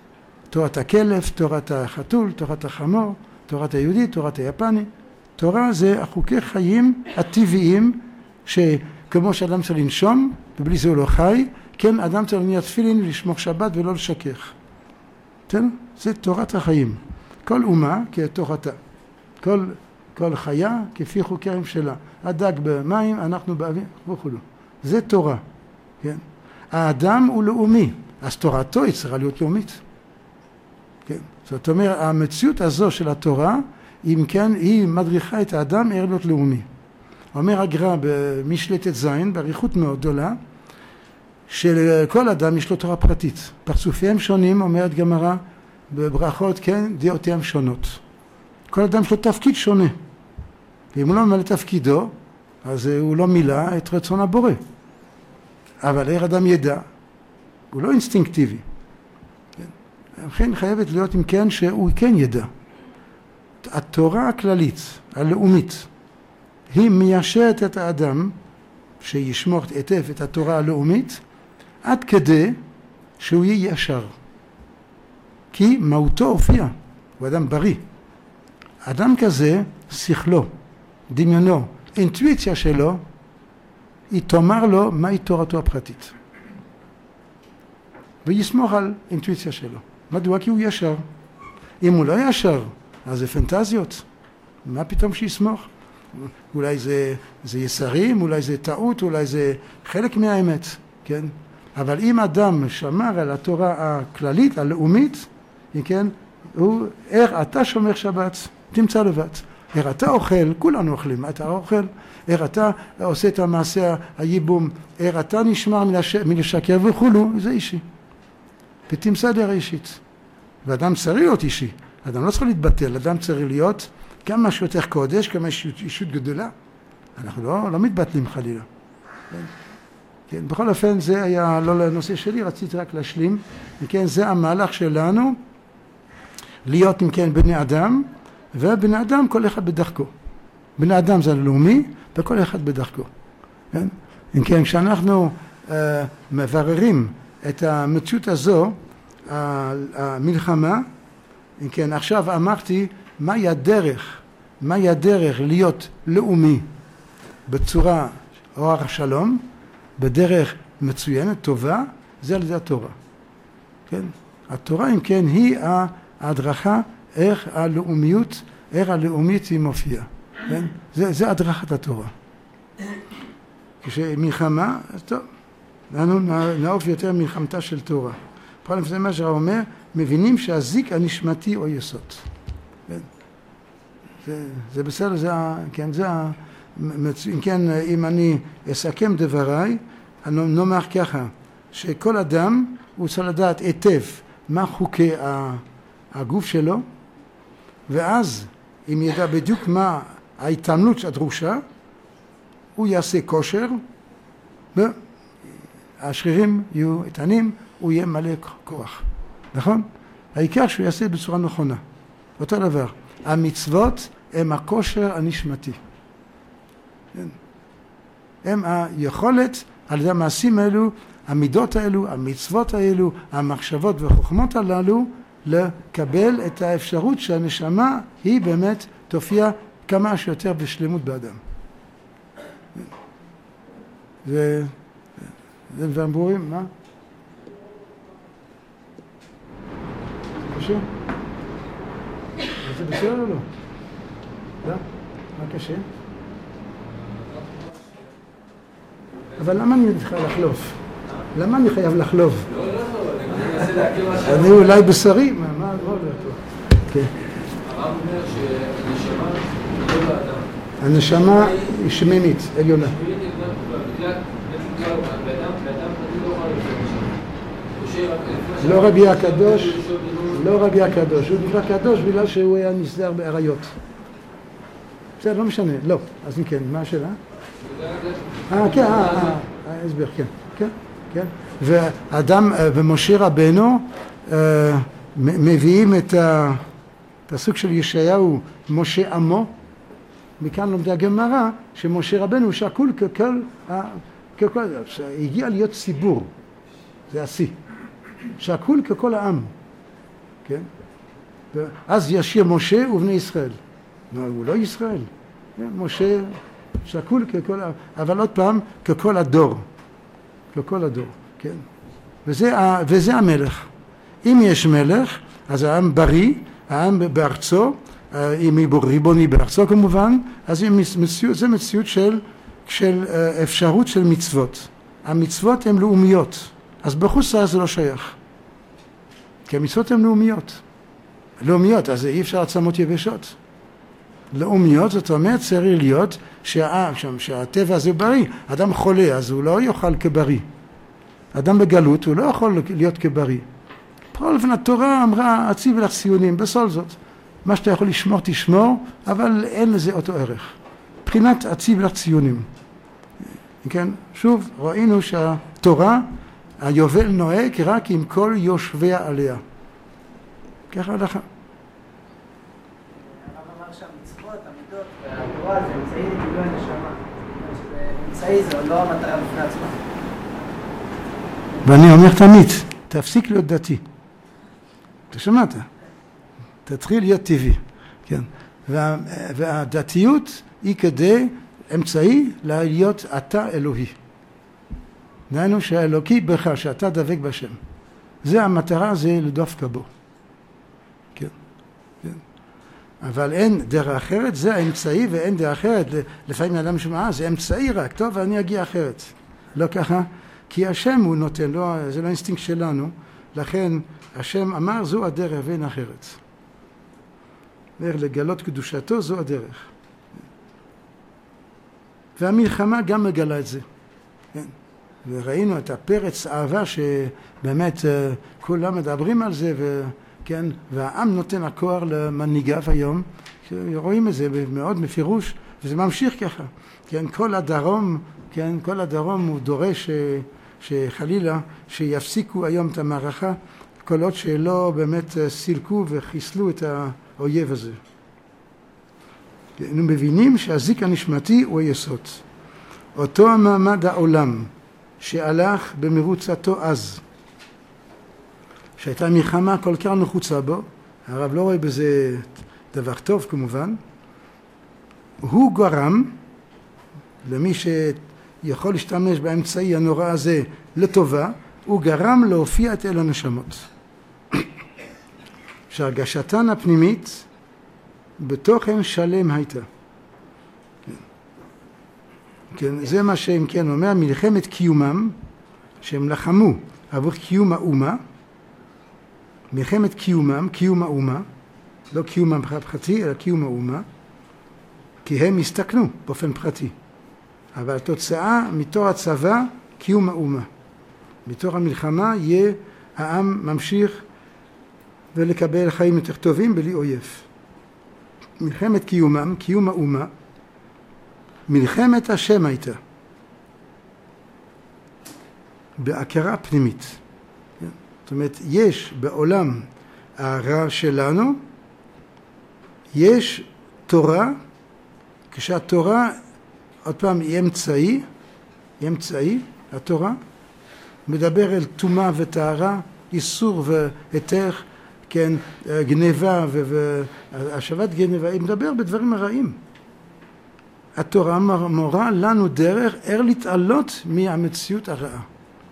תורת הכלב, תורת החתול, תורת החמור, תורת היהודי, תורת היפני. תורה זה החוקי חיים הטבעיים, שכמו שאדם צריך לנשום ובלי זה הוא לא חי, כן אדם צריך להניח תפילין ולשמור שבת ולא לשכך. זה תורת החיים. כל אומה כתורתה, כל חיה כפי חוקי שלה. הדג במים, אנחנו באוויר וכו'. זה תורה. כן? האדם הוא לאומי, אז תורתו היא צריכה להיות לאומית. כן? זאת אומרת, המציאות הזו של התורה, אם כן, היא מדריכה את האדם להיות לאומי. אומר הגר"א במשלי ט"ז, באריכות מאוד גדולה, שלכל אדם יש לו תורה פרטית. פרצופיהם שונים, אומרת גמרא, בברכות, כן, דעותיהם שונות. כל אדם יש לו תפקיד שונה. ואם הוא לא ממלא תפקידו, אז הוא לא מילא את רצון הבורא. אבל איך אדם ידע? הוא לא אינסטינקטיבי. לכן חייבת להיות אם כן שהוא כן ידע. התורה הכללית, הלאומית, היא מיישרת את האדם שישמור היטב את התורה הלאומית עד כדי שהוא יהיה ישר. כי מהותו הופיע, הוא אדם בריא. אדם כזה, שכלו, דמיונו, אינטואיציה שלו, היא תאמר לו מהי תורתו הפרטית. ויסמוך על אינטואיציה שלו. מדוע? כי הוא ישר. אם הוא לא ישר, אז זה פנטזיות. מה פתאום שיסמוך? אולי זה יסרים, אולי זה טעות, אולי זה חלק מהאמת, כן? אבל אם אדם שמר על התורה הכללית, הלאומית, כן? הוא, איך אתה שומר שבת, תמצא לבד. איך אתה אוכל, כולנו אוכלים, אתה אוכל, איך אתה עושה את המעשה הייבום, איך אתה נשמר מלשקר וכולו, זה אישי. ותמצא דרך אישית. ואדם צריך להיות אישי, אדם לא צריך להתבטל, אדם צריך להיות כמה שיותר קודש, כמה אישות גדולה. אנחנו לא מתבטלים חלילה. כן, בכל אופן זה היה לא לנושא שלי, רציתי רק להשלים. כן, זה המהלך שלנו, להיות אם כן בני אדם, ובני אדם כל אחד בדרכו. בני אדם זה לאומי, וכל אחד בדרכו. כן? אם כן, כשאנחנו מבררים את המציאות הזו, המלחמה, אם כן, עכשיו אמרתי, מהי הדרך להיות לאומי בצורה אור השלום, בדרך מצוינת, טובה, זה על ידי התורה. כן? התורה, אם כן, היא ההדרכה, איך הלאומיות, איך הלאומית היא מופיעה. כן? זה הדרכת התורה. כשמלחמה, אז טוב, לנו נעוף יותר מלחמתה של תורה. בכל אופן מה שהרב אומר, מבינים שהזיק הנשמתי הוא יסוד. כן? זה בסדר, כן, כן, אם אני אסכם דבריי, אני נאמר ככה, שכל אדם הוא צריך לדעת היטב מה חוקי הגוף שלו, ואז אם ידע בדיוק מה ההתאמנות הדרושה, הוא יעשה כושר, והשרירים יהיו איתנים, הוא יהיה מלא כוח. נכון? העיקר שהוא יעשה בצורה נכונה. אותו דבר, המצוות הם הכושר הנשמתי. הם היכולת על ידי המעשים האלו, המידות האלו, המצוות האלו, המחשבות והחוכמות הללו, לקבל את האפשרות שהנשמה היא באמת תופיע כמה שיותר בשלמות באדם. זה דברים ברורים, מה? קשה? זה בסדר או לא? לא? מה קשה? אבל למה אני חייב לחלוף? למה אני חייב לחלוף? אני אולי בשרי, מה עוד פה? כן. הרב אומר שהנשמה היא לא באדם. הנשמה היא שמימית, עליונה. לא רבי הקדוש, לא רבי הקדוש, הוא נקרא קדוש בגלל שהוא היה נסדר בעריות. בסדר, לא משנה, לא. אז כן, מה השאלה? כן, הסבר, כן. ואדם ומשה רבנו מביאים את הפסוק של ישעיהו, משה עמו, מכאן לומדי הגמרא, שמשה רבנו שקול ככל, הגיע להיות ציבור, זה השיא, שקול ככל העם, כן? אז ישיר משה ובני ישראל. הוא לא ישראל. משה שקול ככל, אבל עוד פעם, ככל הדור. ככל הדור, כן? וזה המלך. אם יש מלך, אז העם בריא, העם בארצו, אם ריבוני בארצו כמובן, אז זה מציאות של אפשרות של מצוות. המצוות הן לאומיות, אז בחוץ לארץ זה לא שייך. כי המצוות הן לאומיות. לאומיות, אז אי אפשר עצמות יבשות. לאומיות, זאת אומרת, צריך להיות שהטבע הזה בריא. אדם חולה, אז הוא לא יאכל כבריא. אדם בגלות, הוא לא יכול להיות כבריא. בכל אופן, התורה אמרה, הציב לך ציונים, בסול זאת. מה שאתה יכול לשמור, תשמור, אבל אין לזה אותו ערך. מבחינת הציב לך ציונים. כן? שוב, ראינו שהתורה, היובל נוהג רק עם כל יושביה עליה. ככה הלכה. הרב אמר שהמצוות, המידות והתורה זה אמצעי לגילוי הנשמה. אמצעי זה לא המטרה בפני עצמה. ואני אומר תמיד, תפסיק להיות דתי. אתה שמעת? תתחיל להיות טבעי. כן. והדתיות היא כדי אמצעי להיות אתה אלוהי. דהיינו שהאלוקי בך, שאתה דבק בשם. זה המטרה, זה לדופק בו. כן. כן. אבל אין דרך אחרת, זה האמצעי ואין דרך אחרת. לפעמים האדם שמע, זה אמצעי רק, טוב, אני אגיע אחרת. לא ככה, כי השם הוא נותן, לא, זה לא אינסטינקט שלנו, לכן השם אמר, זו הדרך ואין אחרת. לגלות קדושתו, זו הדרך. והמלחמה גם מגלה את זה. כן. וראינו את הפרץ אהבה שבאמת כולם מדברים על זה, וכן, והעם נותן הכוח למנהיגיו היום, רואים את זה מאוד מפירוש, וזה ממשיך ככה. כן, כל הדרום, כן, כל הדרום הוא דורש שחלילה שיפסיקו היום את המערכה, כל עוד שלא באמת סילקו וחיסלו את האויב הזה. אנחנו מבינים שהזיק הנשמתי הוא היסוד. אותו המעמד העולם שהלך במרוצתו אז, שהייתה מלחמה כל כך נחוצה בו, הרב לא רואה בזה דבר טוב כמובן, הוא גרם למי שיכול להשתמש באמצעי הנורא הזה לטובה, הוא גרם להופיע את אל הנשמות. שהרגשתן הפנימית בתוכן שלם הייתה. כן, זה מה שהם כן אומר, מלחמת קיומם, שהם לחמו עבור קיום האומה, מלחמת קיומם, קיום האומה, לא קיומם פרטי, אלא קיום האומה, כי הם הסתכנו באופן פרטי. אבל התוצאה מתוך הצבא, קיום האומה. מתוך המלחמה יהיה העם ממשיך ולקבל חיים יותר טובים בלי אויב. מלחמת קיומם, קיום האומה, מלחמת השם הייתה. בהכרה פנימית. זאת אומרת, יש בעולם הרע שלנו, יש תורה, כשהתורה, עוד פעם, היא אמצעי, התורה, מדבר על טומאה וטהרה, איסור והיתר, כן, גניבה והשבת גניבה, היא מדבר בדברים הרעים. התורה מורה לנו דרך להתעלות מהמציאות הרעה.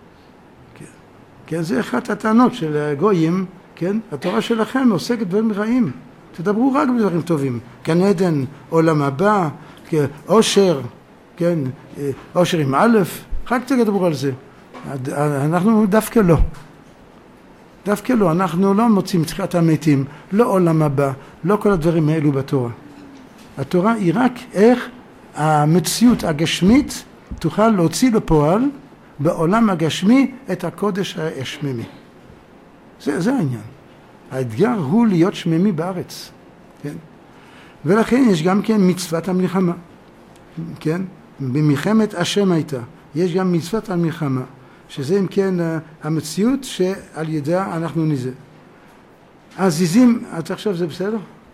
כן, זה אחת הטענות של הגויים, כן, התורה שלכם עוסקת בדברים רעים. תדברו רק בדברים טובים. גן עדן, עולם הבא, עושר, כן, עושר עם א', רק תדברו על זה. אנחנו דווקא לא. דווקא לא, אנחנו לא מוצאים תחיית המתים, לא עולם הבא, לא כל הדברים האלו בתורה. התורה היא רק איך המציאות הגשמית תוכל להוציא לפועל בעולם הגשמי את הקודש השמימי. זה העניין. האתגר הוא להיות שמימי בארץ. כן? ולכן יש גם כן מצוות המלחמה. כן? במלחמת השם הייתה. יש גם מצוות המלחמה. שזה אם כן המציאות שעל ידה אנחנו נזה. הזיזים, אתה חושב זה בסדר?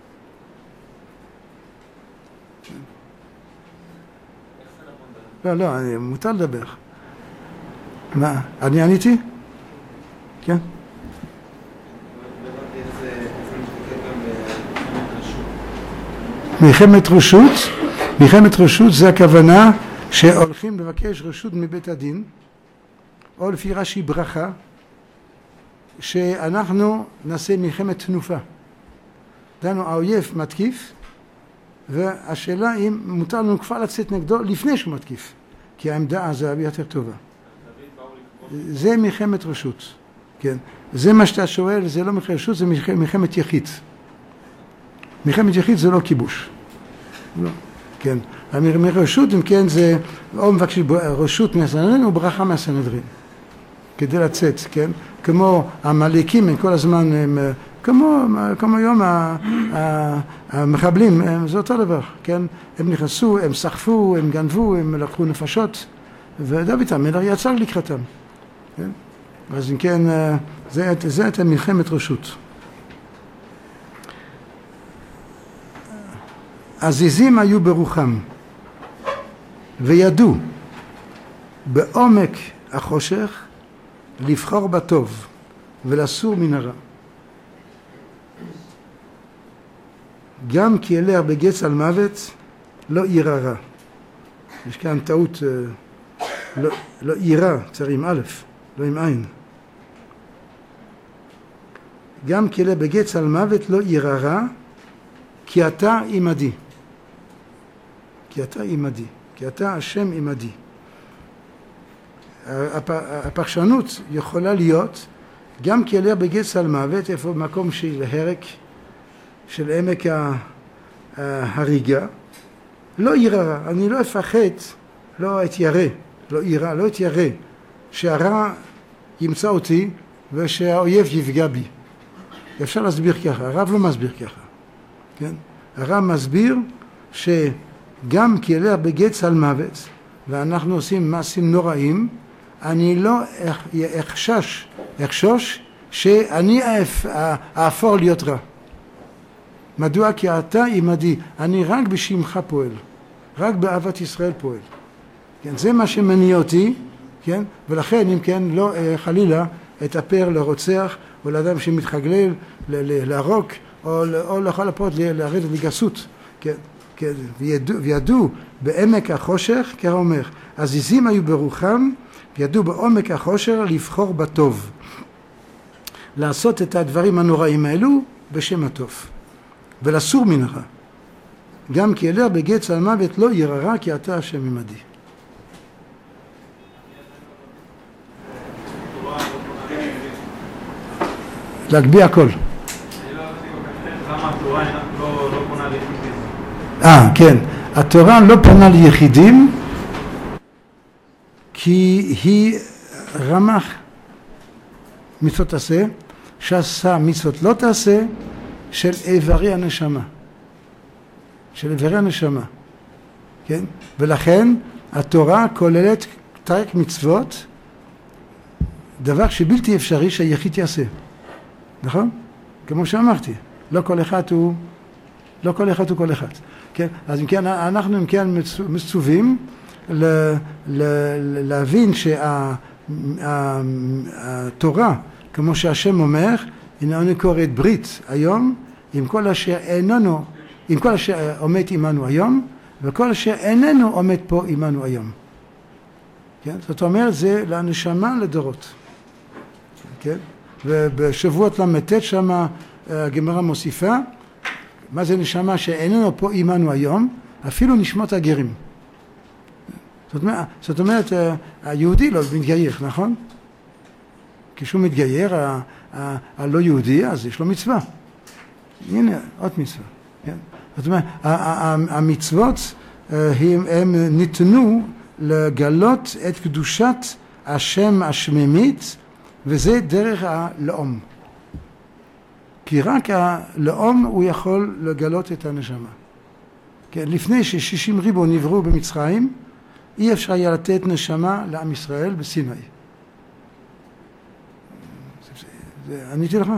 לא, מותר לדבר. מה, אני עניתי? כן? הבנתי איזה מלחמת רשות זה הכוונה שהולכים לבקש רשות מבית הדין, או לפי רש"י ברכה, שאנחנו נעשה מלחמת תנופה. דנו, האויב מתקיף, והשאלה אם מותר לנו כבר לצאת נגדו לפני שהוא מתקיף, כי העמדה הזו היא יותר טובה. זה מלחמת רשות, כן. זה מה שאתה שואל, זה לא מלחמת רשות, זה מלחמת יחיד. מלחמת יחיד זה לא כיבוש. לא, כן. רשות, אם כן, זה או מבקשים רשות מהסנהדרין או ברכה מהסנהדרין. כדי לצאת, כן? כמו המליקים, הם כל הזמן, הם, כמו היום המחבלים, זה אותו דבר, כן? הם נכנסו, הם סחפו, הם גנבו, הם לקחו נפשות, ודוד המלך יצא לקראתם. כן? אז אם כן, זה הייתה מלחמת רשות. עזיזים היו ברוחם, וידעו בעומק החושך לבחור בטוב ולסור מן הרע. גם כי ילך בגץ על מוות לא יירא רע. יש כאן טעות, לא יירא, צריך עם א', לא עם עין. גם כי ילך בגץ על מוות לא יירא רע, כי אתה עמדי. כי אתה עמדי. כי אתה השם עמדי. הפרשנות יכולה להיות גם כי ילך בגץ על מוות, איפה מקום של הרק, של עמק ההריגה, לא יירא רע. אני לא אפחד, לא אתיירא, לא אתיירא, שהרע ימצא אותי ושהאויב יפגע בי. אפשר להסביר ככה, הרב לא מסביר ככה. כן? הרב מסביר שגם כי ילך בגץ על מוות, ואנחנו עושים מעשים נוראים, אני לא אחשוש שאני אהפוך להיות רע. מדוע? כי אתה עמדי, אני רק בשמך פועל, רק באהבת ישראל פועל. כן, זה מה שמניע אותי, כן? ולכן אם כן לא חלילה אתאפר לרוצח או לאדם שמתחגלל, להרוג או לכל הפחות לרדת לגסות. כן, כן, וידעו בעמק החושך, כך אומר, עזיזים היו ברוחם, וידעו בעומק החושך לבחור בטוב. לעשות את הדברים הנוראים האלו בשם הטוב. ולסור מן הרע. גם כי ילך בגץ על מוות לא יירא רע, כי אתה השם עמדי. להגביה הכל. למה התורה לא פונה ליחידים? כן. התורה לא פונה ליחידים כי היא רמ"ח מצוות תעשה, שעשה מצוות לא תעשה, של איברי הנשמה. של איברי הנשמה. כן? ולכן התורה כוללת תרי"ג מצוות, דבר שבלתי אפשרי שהיחיד יעשה. נכון? כמו שאמרתי, לא כל אחד הוא כל אחד. כן? אז אם כן, אנחנו אם כן מצווים להבין שהתורה, כמו שהשם אומר, הנה אני קורא את ברית היום, עם כל אשר איננו, עם כל אשר עומד עמנו היום, וכל אשר איננו עומד פה עמנו היום. כן? זאת אומרת, זה לנשמה לדורות. כן? ובשבועות ל"ט שמה הגמרא מוסיפה, מה זה נשמה שאיננו פה עמנו היום? אפילו נשמות הגרים. זאת אומרת, היהודי לא מתגייר, נכון? כשהוא מתגייר, הלא יהודי, אז יש לו מצווה. הנה, עוד מצווה. כן? זאת אומרת, המצוות הם ניתנו לגלות את קדושת השם השמימית, וזה דרך הלאום. כי רק הלאום הוא יכול לגלות את הנשמה. כן? לפני ש60 ריבו נבראו במצרים, אי אפשר היה לתת נשמה לעם ישראל בסיני. עניתי לך?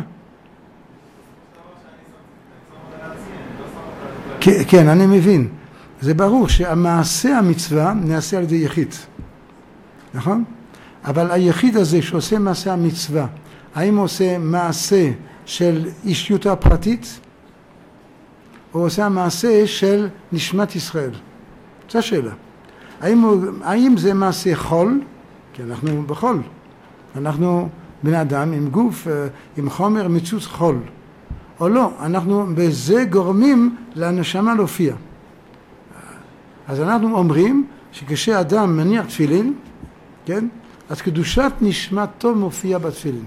כן, אני מבין. זה ברור שהמעשה המצווה נעשה על ידי יחיד. נכון? אבל היחיד הזה שעושה מעשה המצווה, האם הוא עושה מעשה של אישיותו הפרטית, או עושה מעשה של נשמת ישראל? זו השאלה. האם זה מעשה חול? כי אנחנו בחול. אנחנו בני אדם עם גוף, עם חומר מצוץ חול. או לא, אנחנו בזה גורמים לנשמה להופיע. אז אנחנו אומרים שכשאדם מניח תפילין, כן? אז קדושת נשמתו מופיע בתפילין.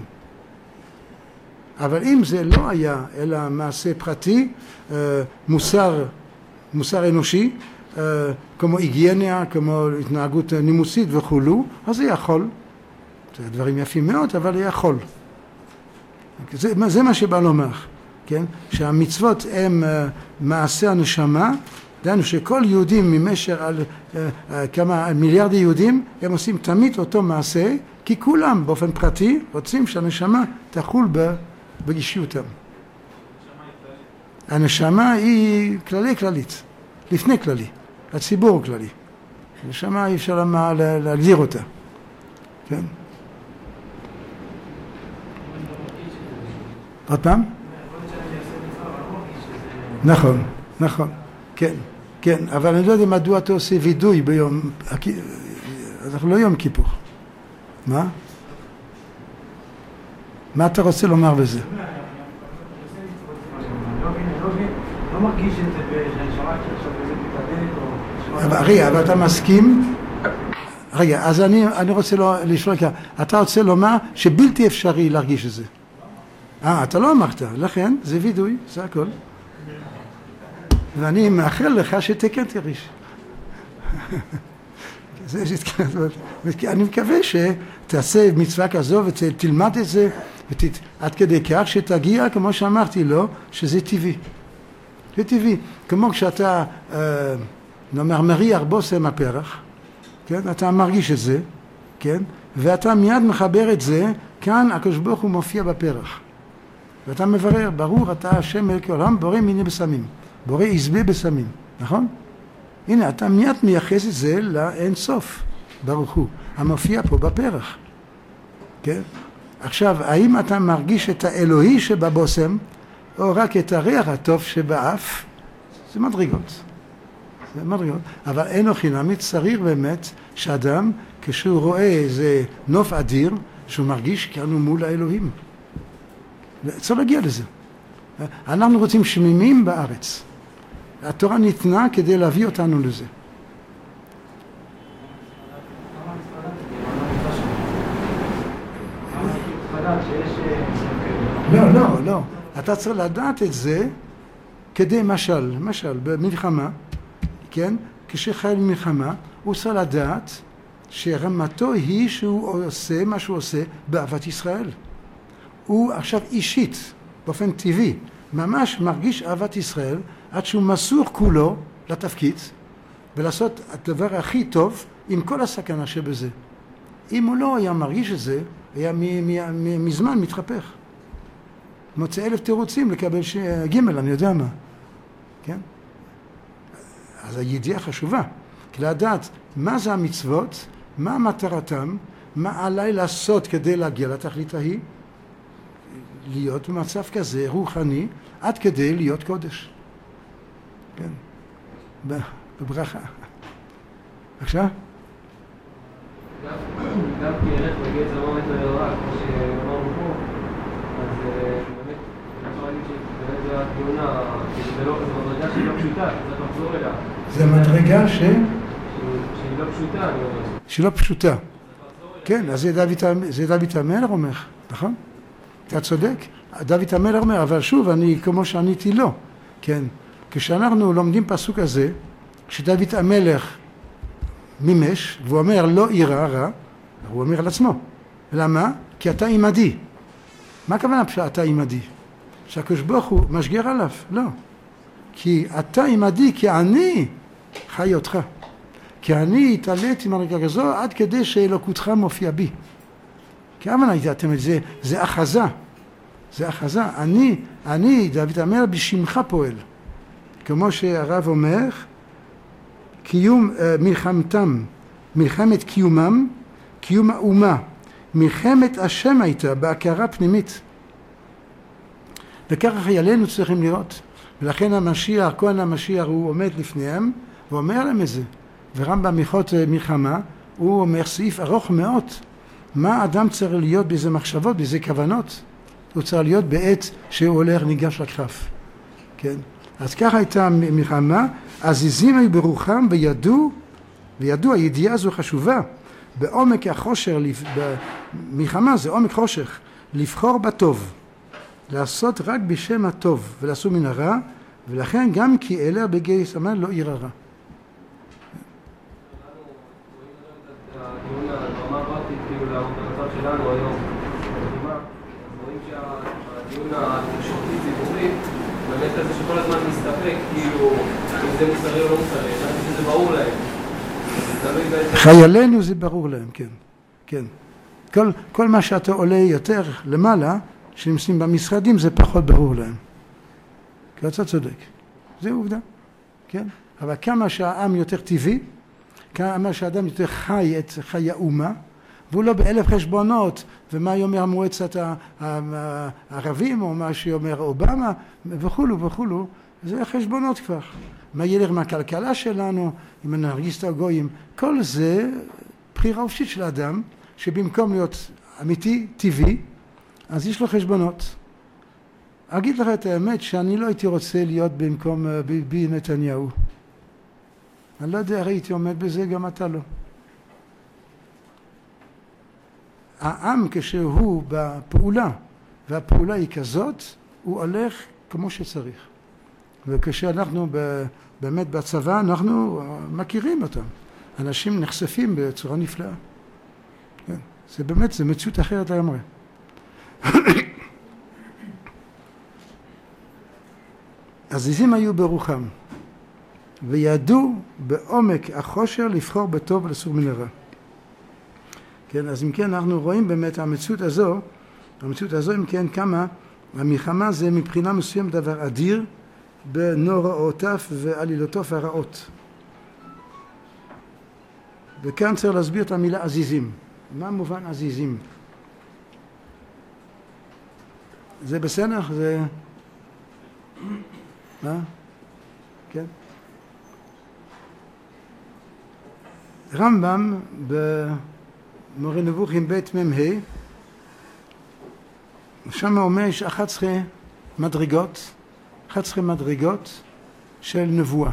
אבל אם זה לא היה אלא מעשה פרטי, מוסר אנושי, כמו היגיינה, כמו התנהגות נימוסית וכולו, אז זה יכול. זה דברים יפים מאוד, אבל זה יכול. זה מה שבא לומר, כן? שהמצוות הם מעשה הנשמה, דהיינו שכל יהודים ממשך על כמה מיליארדי יהודים, הם עושים תמיד אותו מעשה, כי כולם באופן פרטי רוצים שהנשמה תחול באישיותם. הנשמה היא כללית, לפני כללי, הציבור כללי. הנשמה אי אפשר להגדיר אותה, כן? עוד פעם? נכון, כן, אבל אני לא יודע מדוע אתה עושה וידוי ביום, אנחנו לא יום כיפור. מה? מה אתה רוצה לומר בזה? לא מרגיש את זה שהנשמה עכשיו איזה מתעדנת או... רגע, אבל אתה מסכים? רגע, אז אני רוצה לשאול ככה, אתה רוצה לומר שבלתי אפשרי להרגיש את זה. אתה לא אמרת, לכן זה וידוי, זה הכל. ואני מאחל לך שתקן תרגיש. אני מקווה שתעשה מצווה כזו ותלמד את זה, עד כדי כך שתגיע, כמו שאמרתי לו, שזה טבעי. זה טבעי. כמו כשאתה מריח בושם הפרח, כן? אתה מרגיש את זה, כן? ואתה מיד מחבר את זה, כאן הקדוש ברוך הוא מופיע בפרח. ואתה מברר, ברור, אתה השם מלך העולם, בורא מיני בשמים, בורא עזבי בשמים, נכון? הנה, אתה מיד מייחס את זה לאין סוף, ברוך הוא, המופיע פה בפרח. כן? עכשיו, האם אתה מרגיש את האלוהי שבבושם, או רק את הריח הטוב שבאף? זה מדרגות. זה מדרגות. אבל אינו חינמי, צריך באמת שאדם, כשהוא רואה איזה נוף אדיר, שהוא מרגיש כאילו מול האלוהים. צריך להגיע לזה. אנחנו רוצים שמימים בארץ. התורה ניתנה כדי להביא אותנו לזה. לא. אתה צריך לדעת את זה כדי משל במלחמה, כן? כשחייל במלחמה, הוא צריך לדעת שרמתו היא שהוא עושה מה שהוא עושה באהבת ישראל. הוא עכשיו אישית, באופן טבעי, ממש מרגיש אהבת ישראל, עד שהוא מסור כולו לתפקיד, ולעשות הדבר הכי טוב עם כל הסכנה שבזה. אם הוא לא היה מרגיש את זה, היה מזמן מתחפך. מוצא 1000 תירוצים לקבל ג' אני יודע מה. כן? אז הידיעה חשובה, כי לדעת מה זה המצוות, מה מטרתם, מה עליי לעשות כדי להגיע לתכלית ההיא, להיות במצב כזה רוחני, עד כדי להיות קודש. כן, בברכה. עכשיו? גם כערך מגיע את המומת ליראה, כמו שאמרנו פה, אז באמת, אפשר להגיד שבאמת זו התגונה, שזה לא כזו מדרגה שהיא לא פשוטה, צריך לחזור אליה. זה מדרגה שהיא לא פשוטה, אני אומר. שהיא לא פשוטה. כן, אז זה דוד המלך אומר, נכון? אתה צודק, דוד המלך אומר, אבל שוב, אני כמו שעניתי לו, כן, כשאנחנו לומדים פסוק הזה, שדוד המלך מימש, והוא אומר לא ירא רע, הוא אומר על עצמו. למה? כי אתה עמדי. מה הכוונה שאתה עמדי? שהקדוש ברוך הוא משגר עליו? לא. כי אתה עמדי, כי אני חי אותך. כי אני התעליתי מהרגע כזו עד כדי שאלוקותך מופיע בי. כמה נתתם את זה? זה אחזה. זה אחזה. אני, דוד המלך, בשמך פועל. כמו שהרב אומר, קיום מלחמתם, מלחמת קיומם, קיום האומה, מלחמת השם הייתה בהכרה פנימית. וככה חיילינו צריכים להיות. ולכן המשיח, כהן המשיח, הוא עומד לפניהם ואומר להם את זה. ורמב"ם הלכות מלחמה, הוא אומר סעיף ארוך מאוד, מה אדם צריך להיות באיזה מחשבות, באיזה כוונות. הוא צריך להיות בעת שהוא הולך ניגש לקרב. כן? אז ככה הייתה מלחמה, עזיזים היו ברוחם וידעו, הידיעה הזו חשובה, בעומק החושר, במלחמה זה עומק חושך, לבחור בטוב, לעשות רק בשם הטוב ולעשו מן הרע, ולכן גם כי אלה בגיא סמן לא עיר הרע. שלנו היום, רואים שהדיון התקשורתי ציבורי באמת כזה שכל הזמן מסתפק, כאילו, אם זה מוסרי או לא מוסרי, אני חושב שזה ברור להם. חיילינו זה ברור להם, כן, כן. כל מה שאתה עולה יותר למעלה, שנמצאים במשרדים, זה פחות ברור להם. כי אתה צודק. זה עובדה, כן. אבל כמה שהעם יותר טבעי, כמה שהאדם יותר חי את חיי האומה, והוא לא באלף חשבונות, ומה יאמר מועצת הערבים, או מה שיאמר אובמה, וכולו וכולו, זה חשבונות כבר. מה ילך מהכלכלה שלנו, עם הנרגיסט הגויים, כל זה בחירה חופשית של האדם, שבמקום להיות אמיתי, טבעי, אז יש לו חשבונות. אגיד לך את האמת שאני לא הייתי רוצה להיות במקום ביבי נתניהו. אני לא יודע, הייתי עומד בזה, גם אתה לא. העם כשהוא בפעולה, והפעולה היא כזאת, הוא הולך כמו שצריך. וכשאנחנו באמת בצבא, אנחנו מכירים אותם. אנשים נחשפים בצורה נפלאה. כן. זה באמת, זה מציאות אחרת לגמרי. עזיזים היו ברוחם, וידעו בעומק החושר לבחור בטוב ולסור מן הרע. כן, אז אם כן אנחנו רואים באמת המציאות הזו אם כן כמה המלחמה זה מבחינה מסוים דבר אדיר בנוראותיו ועלילותיו הרעות. וכאן צריך להסביר את המילה עזיזים. מה מובן עזיזים? זה בסדר? זה... מה? כן? רמב"ם במורה נבוכים בית מ"ה, שם אומר יש 11 מדרגות של נבואה.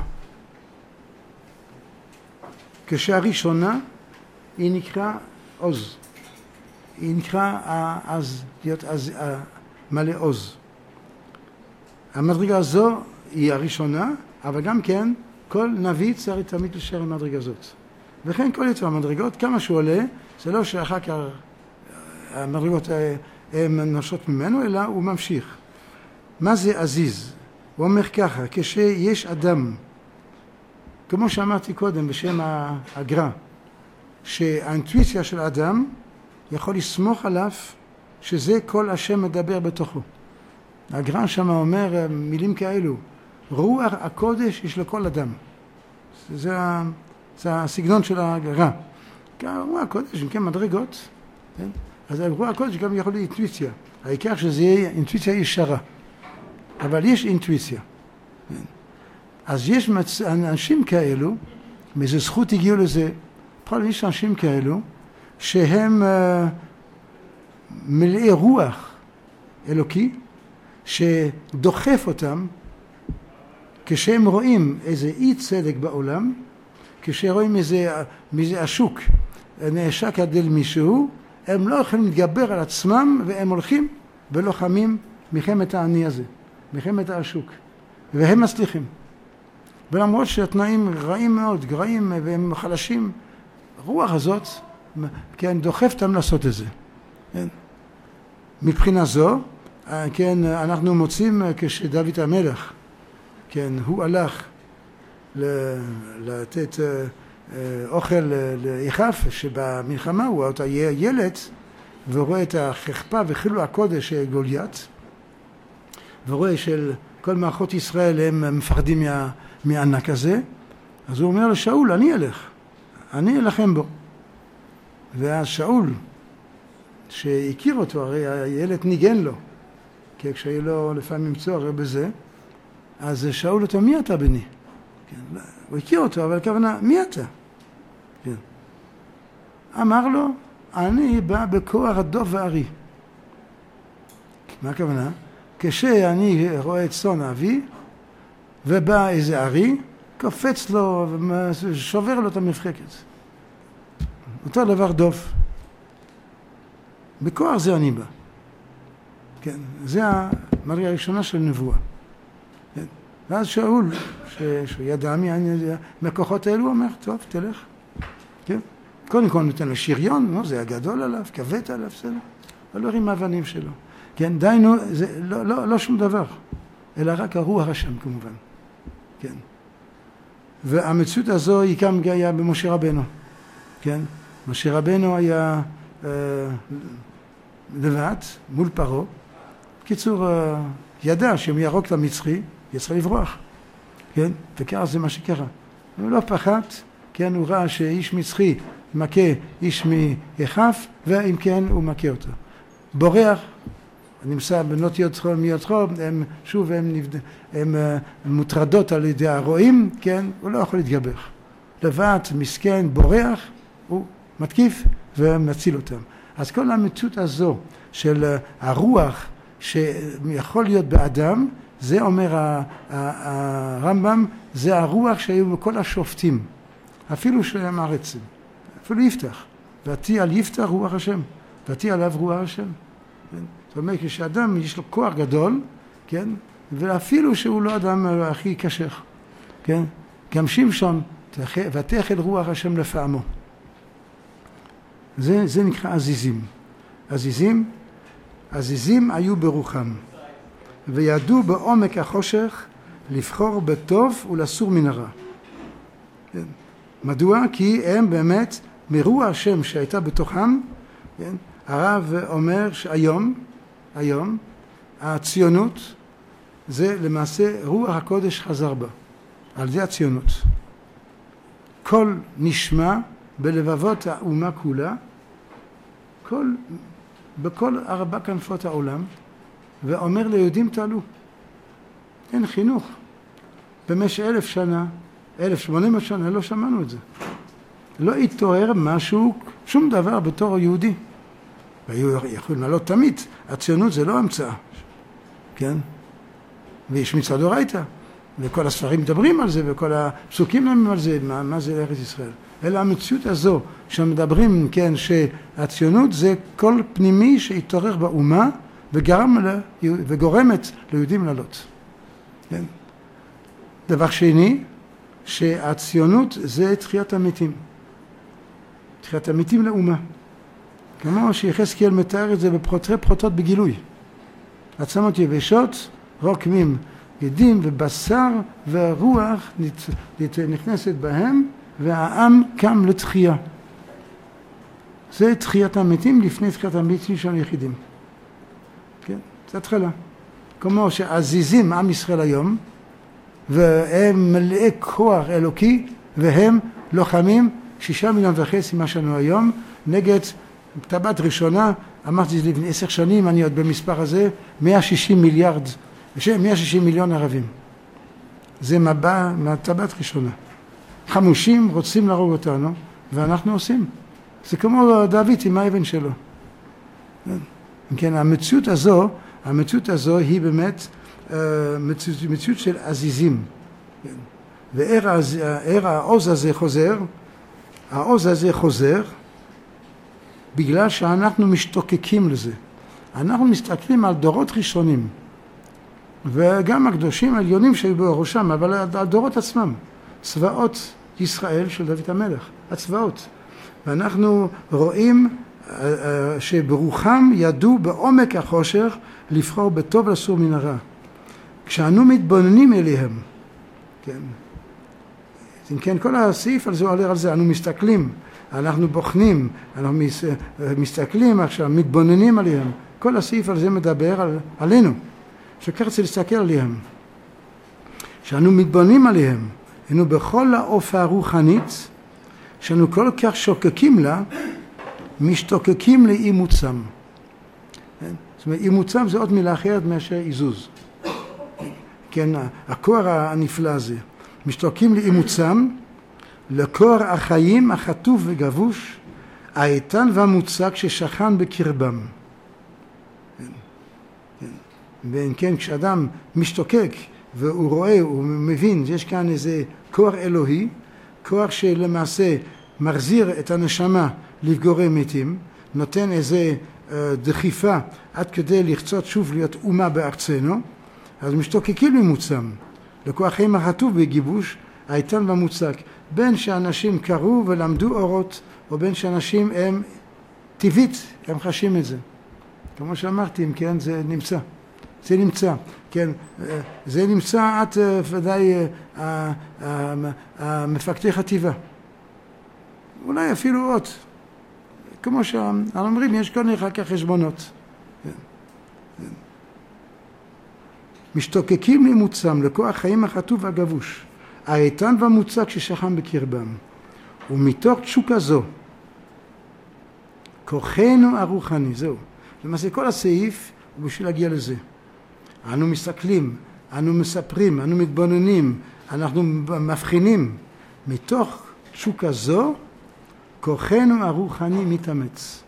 כשהראשונה היא נקרא עוז, היא נקרא להיות מלא עוז. המדרגה הזו היא הראשונה, אבל גם כן כל נביא צריך תמיד לשאר עם המדרגה הזאת. וכן כל יתר המדרגות, כמה שהוא עולה, זה לא שאחר כך המדרגות הן נושות ממנו, אלא הוא ממשיך. מה זה עזיז? הוא אומר ככה, כשיש אדם, כמו שאמרתי קודם בשם הגר"א, שהאינטואיציה של האדם יכול לסמוך עליו שזה כל השם מדבר בתוכו. הגר"א שם אומר מילים כאלו, רוח הקודש יש לכל אדם. זה הסגנון של הגר"א. רוח הקודש, אם כן מדרגות, כן? אז רוח הקודש גם יכול להיות אינטואיציה. העיקר שזה יהיה אינטואיציה ישרה. אבל יש אינטואיציה. כן? אז יש אנשים כאלו, מאיזה זכות הגיעו לזה, בכל יש אנשים כאלו, שהם מלאי רוח אלוקי, שדוחף אותם, כשהם רואים איזה אי צדק בעולם, כשרואים איזה השוק נעשק עד מישהו, הם לא יכולים להתגבר על עצמם, והם הולכים ולוחמים מלחמת העני הזה, מלחמת השוק, והם מצליחים. ולמרות שהתנאים רעים מאוד, גרעים והם חלשים, הרוח הזאת, כן, דוחף אותם לעשות את זה. כן? מבחינה זו, כן, אנחנו מוצאים כשדוד המלך, כן, הוא הלך לתת אוכל לאחיו, שבמלחמה הוא היה ילד, ורואה את החרפה וחילול הקודש של גוליית, ורואה של כל מערכות ישראל הם מפחדים מהענק הזה, אז הוא אומר לשאול, אני אלחם בו. ואז שאול, שהכיר אותו, הרי הילד ניגן לו, כי כשהיה לו לפעמים צורך בזה, אז שאול אותו, מי אתה בני? כן, הוא הכיר אותו, אבל הכוונה, מי אתה? כן. אמר לו, אני בא בכוח הדוב והארי. מה הכוונה? כשאני רואה צאן אבי, ובא איזה ארי, קופץ לו ושובר לו את המפחקת. אותו דבר דוב. בכוח זה אני בא. כן, זה המדרגה הראשונה של נבואה. כן. ואז שאול, שהוא ידע מהכוחות האלו, הוא אומר, טוב, תלך. כן. קודם כל נותן לו שריון, זה הגדול עליו, כבד עליו, בסדר. אבל לא רים האבנים שלו. כן, דיינו, זה לא שום דבר, אלא רק הרוח השם כמובן. כן. והמציאות הזו היא גם היה במשה רבנו. כן. משה רבנו היה לבד מול פרעה. קיצור, ידע שאם ירוק את המצרי, יצא לברוח. כן? וכך זה מה שקרה. הוא לא פחד, כן, הוא ראה שאיש מצרי מכה איש מיחף, ואם כן הוא מכה אותו. בורח, נמצא בנות יודחו מיודחו, הם מוטרדות על ידי הרועים, כן, הוא לא יכול להתגבר. לבד, מסכן, בורח, הוא מתקיף ומציל אותם. אז כל המציאות הזו של הרוח שיכול להיות באדם, זה אומר הרמב"ם, זה הרוח שהיו בכל השופטים, אפילו שהם ארצים, אפילו יפתח, ועתי על יפתח רוח השם, ועתי עליו רוח השם. זאת אומרת, כשאדם יש לו כוח גדול, כן, ואפילו שהוא לא אדם הכי קשח, כן, גם שמשון, ותחל רוח השם לפעמו. זה נקרא עזיזים. עזיזים היו ברוחם, וידעו בעומק החושך לבחור בטוב ולסור מן הרע. כן. מדוע? כי הם באמת, מרוח השם שהייתה בתוכם, כן, הרב אומר שהיום, הציונות זה למעשה רוח הקודש חזר בה. על זה הציונות. כל נשמע בלבבות האומה כולה, בכל 4 כנפות העולם, ואומר ליהודים תעלו. אין חינוך. במשך 1,000 שנה, 1,800 שנה, לא שמענו את זה. לא התעורר משהו, שום דבר בתור יהודי. והיו יכולים לעלות תמיד. הציונות זה לא המצאה. כן? ויש מצוות דאורייתא. וכל הספרים מדברים על זה, וכל הפסוקים מדברים על זה, מה זה ארץ ישראל. אלא המציאות הזו שמדברים, כן, שהציונות זה כל פנימי שהתעורר באומה וגורמת ליהודים לעלות. כן? דבר שני, שהציונות זה תחיית המתים. תחיית המתים לאומה. כמו שיחזקאל מתאר את זה בפרוטות בגילוי. עצמות יבשות, רוקמים ידים ובשר, והרוח נכנסת בהם, והעם קם לתחייה. זה תחיית המתים לפני תחיית המתים של היחידים. כן? זה התחלה. כמו שעזיזים עם ישראל היום, והם מלאי כוח אלוקי, והם לוחמים 6.5 מיליון מה שלנו היום, נגד טבעת ראשונה, אמרתי לפני 10 שנים, אני עוד במספר הזה, 160 מיליון ערבים. זה מבע מהטבעת ראשונה. חמושים רוצים להרוג אותנו, ואנחנו עושים. זה כמו דוד עם האבן שלו. כן, המציאות הזו היא באמת מציאות של עזיזים. העוז הזה חוזר, בגלל שאנחנו משתוקקים לזה. אנחנו מסתכלים על דורות ראשונים, וגם הקדושים העליונים שהיו בראשם, אבל הדורות עצמם, צבאות ישראל של דוד המלך, הצבאות. ואנחנו רואים שברוחם ידעו בעומק החושך לבחור בטוב לסור מן הרע. כשאנו מתבוננים אליהם, כן, אם כן, כל הסעיף על זה עולה על זה, אנו מסתכלים, אנחנו בוחנים, אנחנו מסתכלים עכשיו, מתבוננים עליהם. כל הסעיף על זה מדבר עלינו, שכך צריך להסתכל עליהם. שאנו מתבוננים עליהם, היינו בכל העופעה הרוחנית, שאנו כל כך שוקקים לה, משתוקקים לאימוצם. זאת אומרת, אימוצם זה עוד מילה אחרת מאשר איזוז. כן, הקור הנפלא הזה. משתוקקים לאימוצם, לקור החיים החטוף וגבוש, האיתן והמוצק ששכן בקרבם. ואם כן, כשאדם משתוקק והוא רואה, הוא מבין, יש כאן איזה כוח אלוהי, כוח שלמעשה מחזיר את הנשמה לפגורי מתים, נותן איזה דחיפה עד כדי לחצות שוב להיות אומה בארצנו, אז משתוקקים למוצם, לכוח חיים החטוף בגיבוש, האיתן והמוצק, בין שאנשים קראו ולמדו אורות, או בין שאנשים הם טבעית, הם חשים את זה. כמו שאמרתי, כן, זה נמצא. זה נמצא, כן, זה נמצא עד ודאי מפקדי חטיבה. אולי אפילו עוד. כמו שאנחנו אומרים, יש כל מיני כך חשבונות. משתוקקים למוצם, לכוח חיים החטוף והגבוש, האיתן והמוצק ששכן בקרבם. ומתוך תשוקה זו, כוחנו הרוחני, זהו. למעשה כל הסעיף הוא בשביל להגיע לזה. אנו מסתכלים, אנו מספרים, אנו מתבוננים, אנחנו מבחינים. מתוך תשוקה זו, כוחנו הרוחני מתאמץ.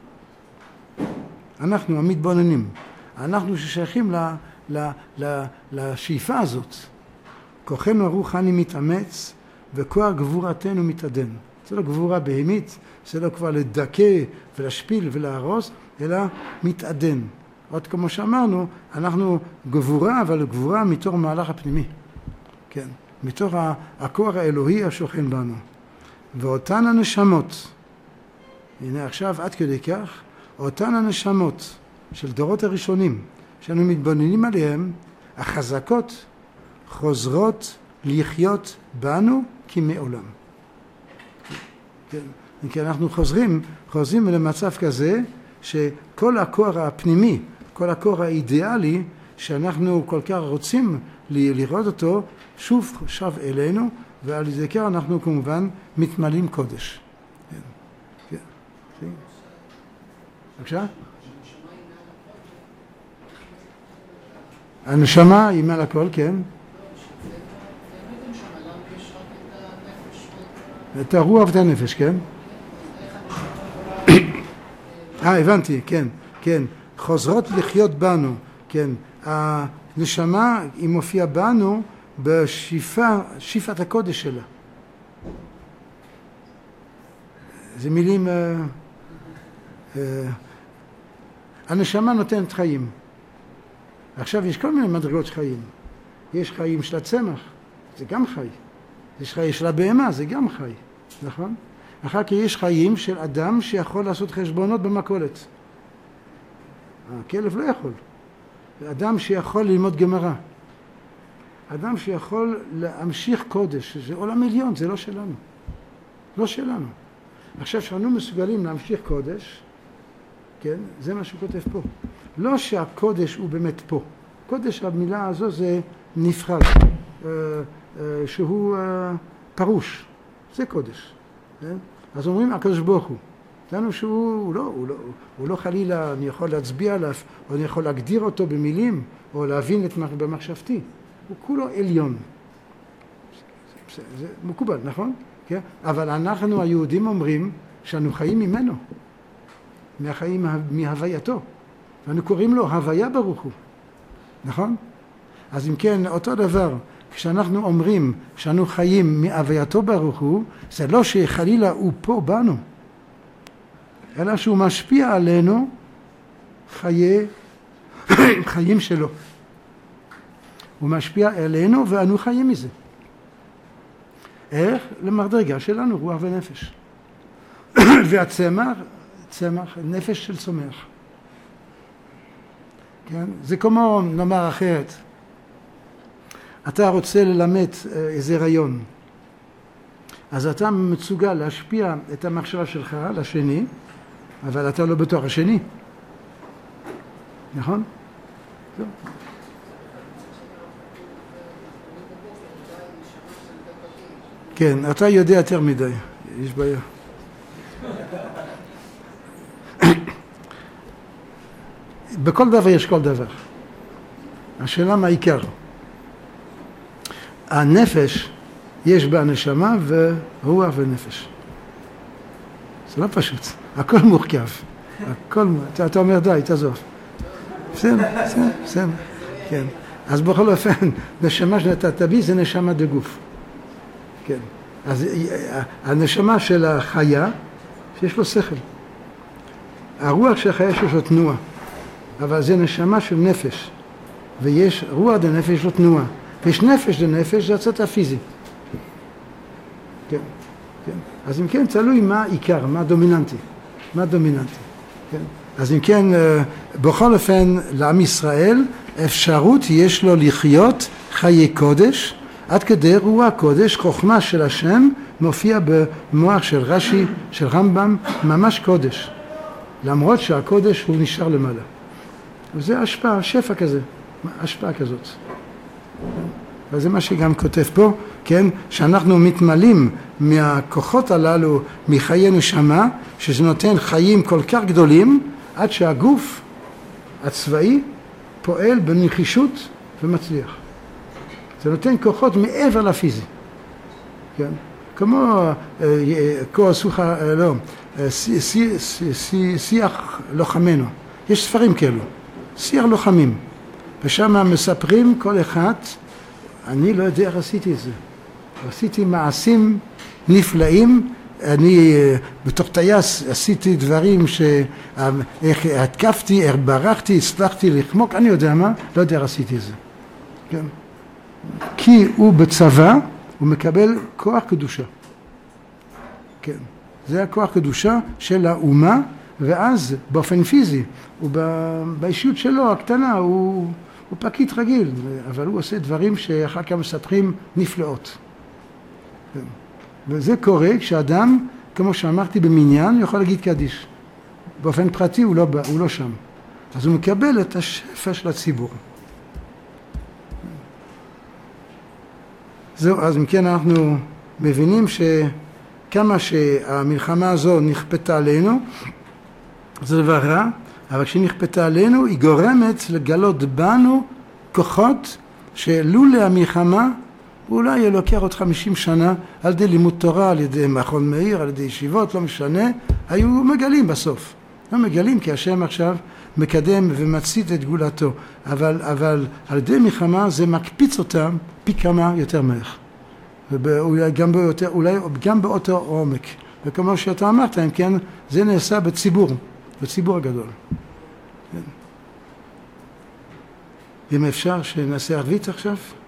אנחנו המתבוננים, אנחנו ששייכים לשאיפה הזאת. כוחנו הרוחני מתאמץ, וכוח גבורתנו מתעדן. זה לא גבורה בהמית, זה לא כבר לדכא ולהשפיל ולהרוס, אלא מתעדן. עוד כמו שאמרנו, אנחנו גבורה, אבל גבורה מתוך מהלך הפנימי. כן, מתוך הכוח האלוהי השוכן בנו. ואותן הנשמות, הנה עכשיו עד כדי כך, אותן הנשמות של דורות הראשונים, שאנו מתבוננים עליהם, החזקות חוזרות לחיות בנו כמעולם. כן, כי אנחנו חוזרים למצב כזה, שכל הכוח הפנימי, כל הכוח האידיאלי, שאנחנו כל כך רוצים לראות אותו, שוב שב אלינו, ועל ידי כך אנחנו כמובן מתמלאים קודש. כן. בבקשה? הנשמה היא מעל הכל, כן. את הרוח ואת הנפש, כן. הבנתי, כן, כן. חוזרות לחיות בנו, כן. הנשמה היא מופיעה בנו בשאיפת הקודש שלה. זה מילים, הנשמה נותנת חיים. עכשיו יש כל מיני מדרגות חיים. יש חיים של הצמח, זה גם חי. יש חיים של הבהמה, זה גם חי, נכון? אחר כך יש חיים של אדם שיכול לעשות חשבונות במכולת. הכלב לא יכול. אדם שיכול ללמוד גמרא. אדם שיכול להמשיך קודש, זה עולם עליון, זה לא שלנו. לא שלנו. עכשיו שאנו מסוגלים להמשיך קודש, כן, זה מה שהוא כותב פה. לא שהקודש הוא באמת פה. קודש, המילה הזו זה נפרד, שהוא פרוש. זה קודש. כן? אז אומרים, הקדוש ברוך הוא. לנו שהוא לא חלילה, אני יכול להצביע עליו, או אני יכול להגדיר אותו במילים, או להבין את במחשבתי. הוא כולו עליון. זה מקובל, נכון? כן? אבל אנחנו היהודים אומרים שאנו חיים ממנו, מהחיים, מהווייתו. ואנו קוראים לו הוויה ברוך הוא. נכון? אז אם כן, אותו דבר, כשאנחנו אומרים שאנו חיים מהווייתו ברוך הוא, זה לא שחלילה הוא פה בנו, אלא שהוא משפיע עלינו חיים שלו. הוא משפיע עלינו ואנו חיים מזה. איך? למדרגה שלנו, רוח ונפש. והצמח, צמח, נפש של צומח. כן? זה כמו נאמר אחרת. אתה רוצה ללמד איזה רעיון. אז אתה מסוגל להשפיע את המחשבה שלך לשני, אבל אתה לא בתוך השני. נכון? טוב. כן, אתה יודע יותר מדי, יש בעיה. בכל דבר יש כל דבר. השאלה מה העיקר. הנפש, יש בה נשמה ורוח ונפש. זה לא פשוט, הכל מורכב. אתה אומר די, תעזוב. בסדר, כן. אז בכל אופן, נשמה שנתת בי זה נשמה דגוף. כן. אז הנשמה של החיה, שיש לו שכל. הרוח של החיה שיש לו תנועה. אבל זה נשמה של נפש. ויש רוח דנפש, יש לו תנועה. ויש נפש דנפש, זה הצד הפיזי. כן, כן. אז אם כן, תלוי מה עיקר, מה דומיננטי. כן. אז אם כן, בכל אופן, לעם ישראל, אפשרות יש לו לחיות חיי קודש, עד כדי רוח קודש, חוכמה של השם, מופיע במוח של רש"י, של רמב"ם, ממש קודש. למרות שהקודש הוא נשאר למעלה. וזה השפעה, שפע כזה, השפעה כזאת. וזה מה שגם כותב פה, כן, שאנחנו מתמלאים מהכוחות הללו מחיי נשמה, שזה נותן חיים כל כך גדולים, עד שהגוף הצבאי פועל בנחישות ומצליח. זה נותן כוחות מעבר לפיזי. כן? כמו שיח לוחמנו. יש ספרים כאלו, שיח לוחמים. ושם מספרים כל אחד, אני לא יודע איך עשיתי את זה. עשיתי מעשים נפלאים, אני בתוך טייס עשיתי דברים איך התקפתי, איך ברחתי, הצלחתי לחמוק, אני יודע מה, לא יודע איך עשיתי את זה. כן. כי הוא בצבא, הוא מקבל כוח קדושה. כן. זה הכוח קדושה של האומה, ואז באופן פיזי, באישיות שלו הקטנה, הוא פקיד רגיל, אבל הוא עושה דברים שאחר כך מספרים נפלאות. כן. וזה קורה כשאדם, כמו שאמרתי במניין, יכול להגיד קדיש. באופן פרטי הוא לא שם. אז הוא מקבל את השפע של הציבור. זהו, אז אם כן אנחנו מבינים שכמה שהמלחמה הזו נכפתה עלינו, זה דבר רע, אבל כשנכפתה עלינו היא גורמת לגלות בנו כוחות שלולא המלחמה אולי יהיה לוקח עוד 50 שנה על ידי לימוד תורה, על ידי מכון מאיר, על ידי ישיבות, לא משנה, היו מגלים בסוף. לא מגלים כי השם עכשיו מקדם ומצית את גאולתו, אבל על ידי מלחמה זה מקפיץ אותם פי כמה יותר מהר. ואולי גם באותו עומק. וכמו שאתה אמרת, אם כן, זה נעשה בציבור הגדול. אם אפשר שנעשה ערבית עכשיו?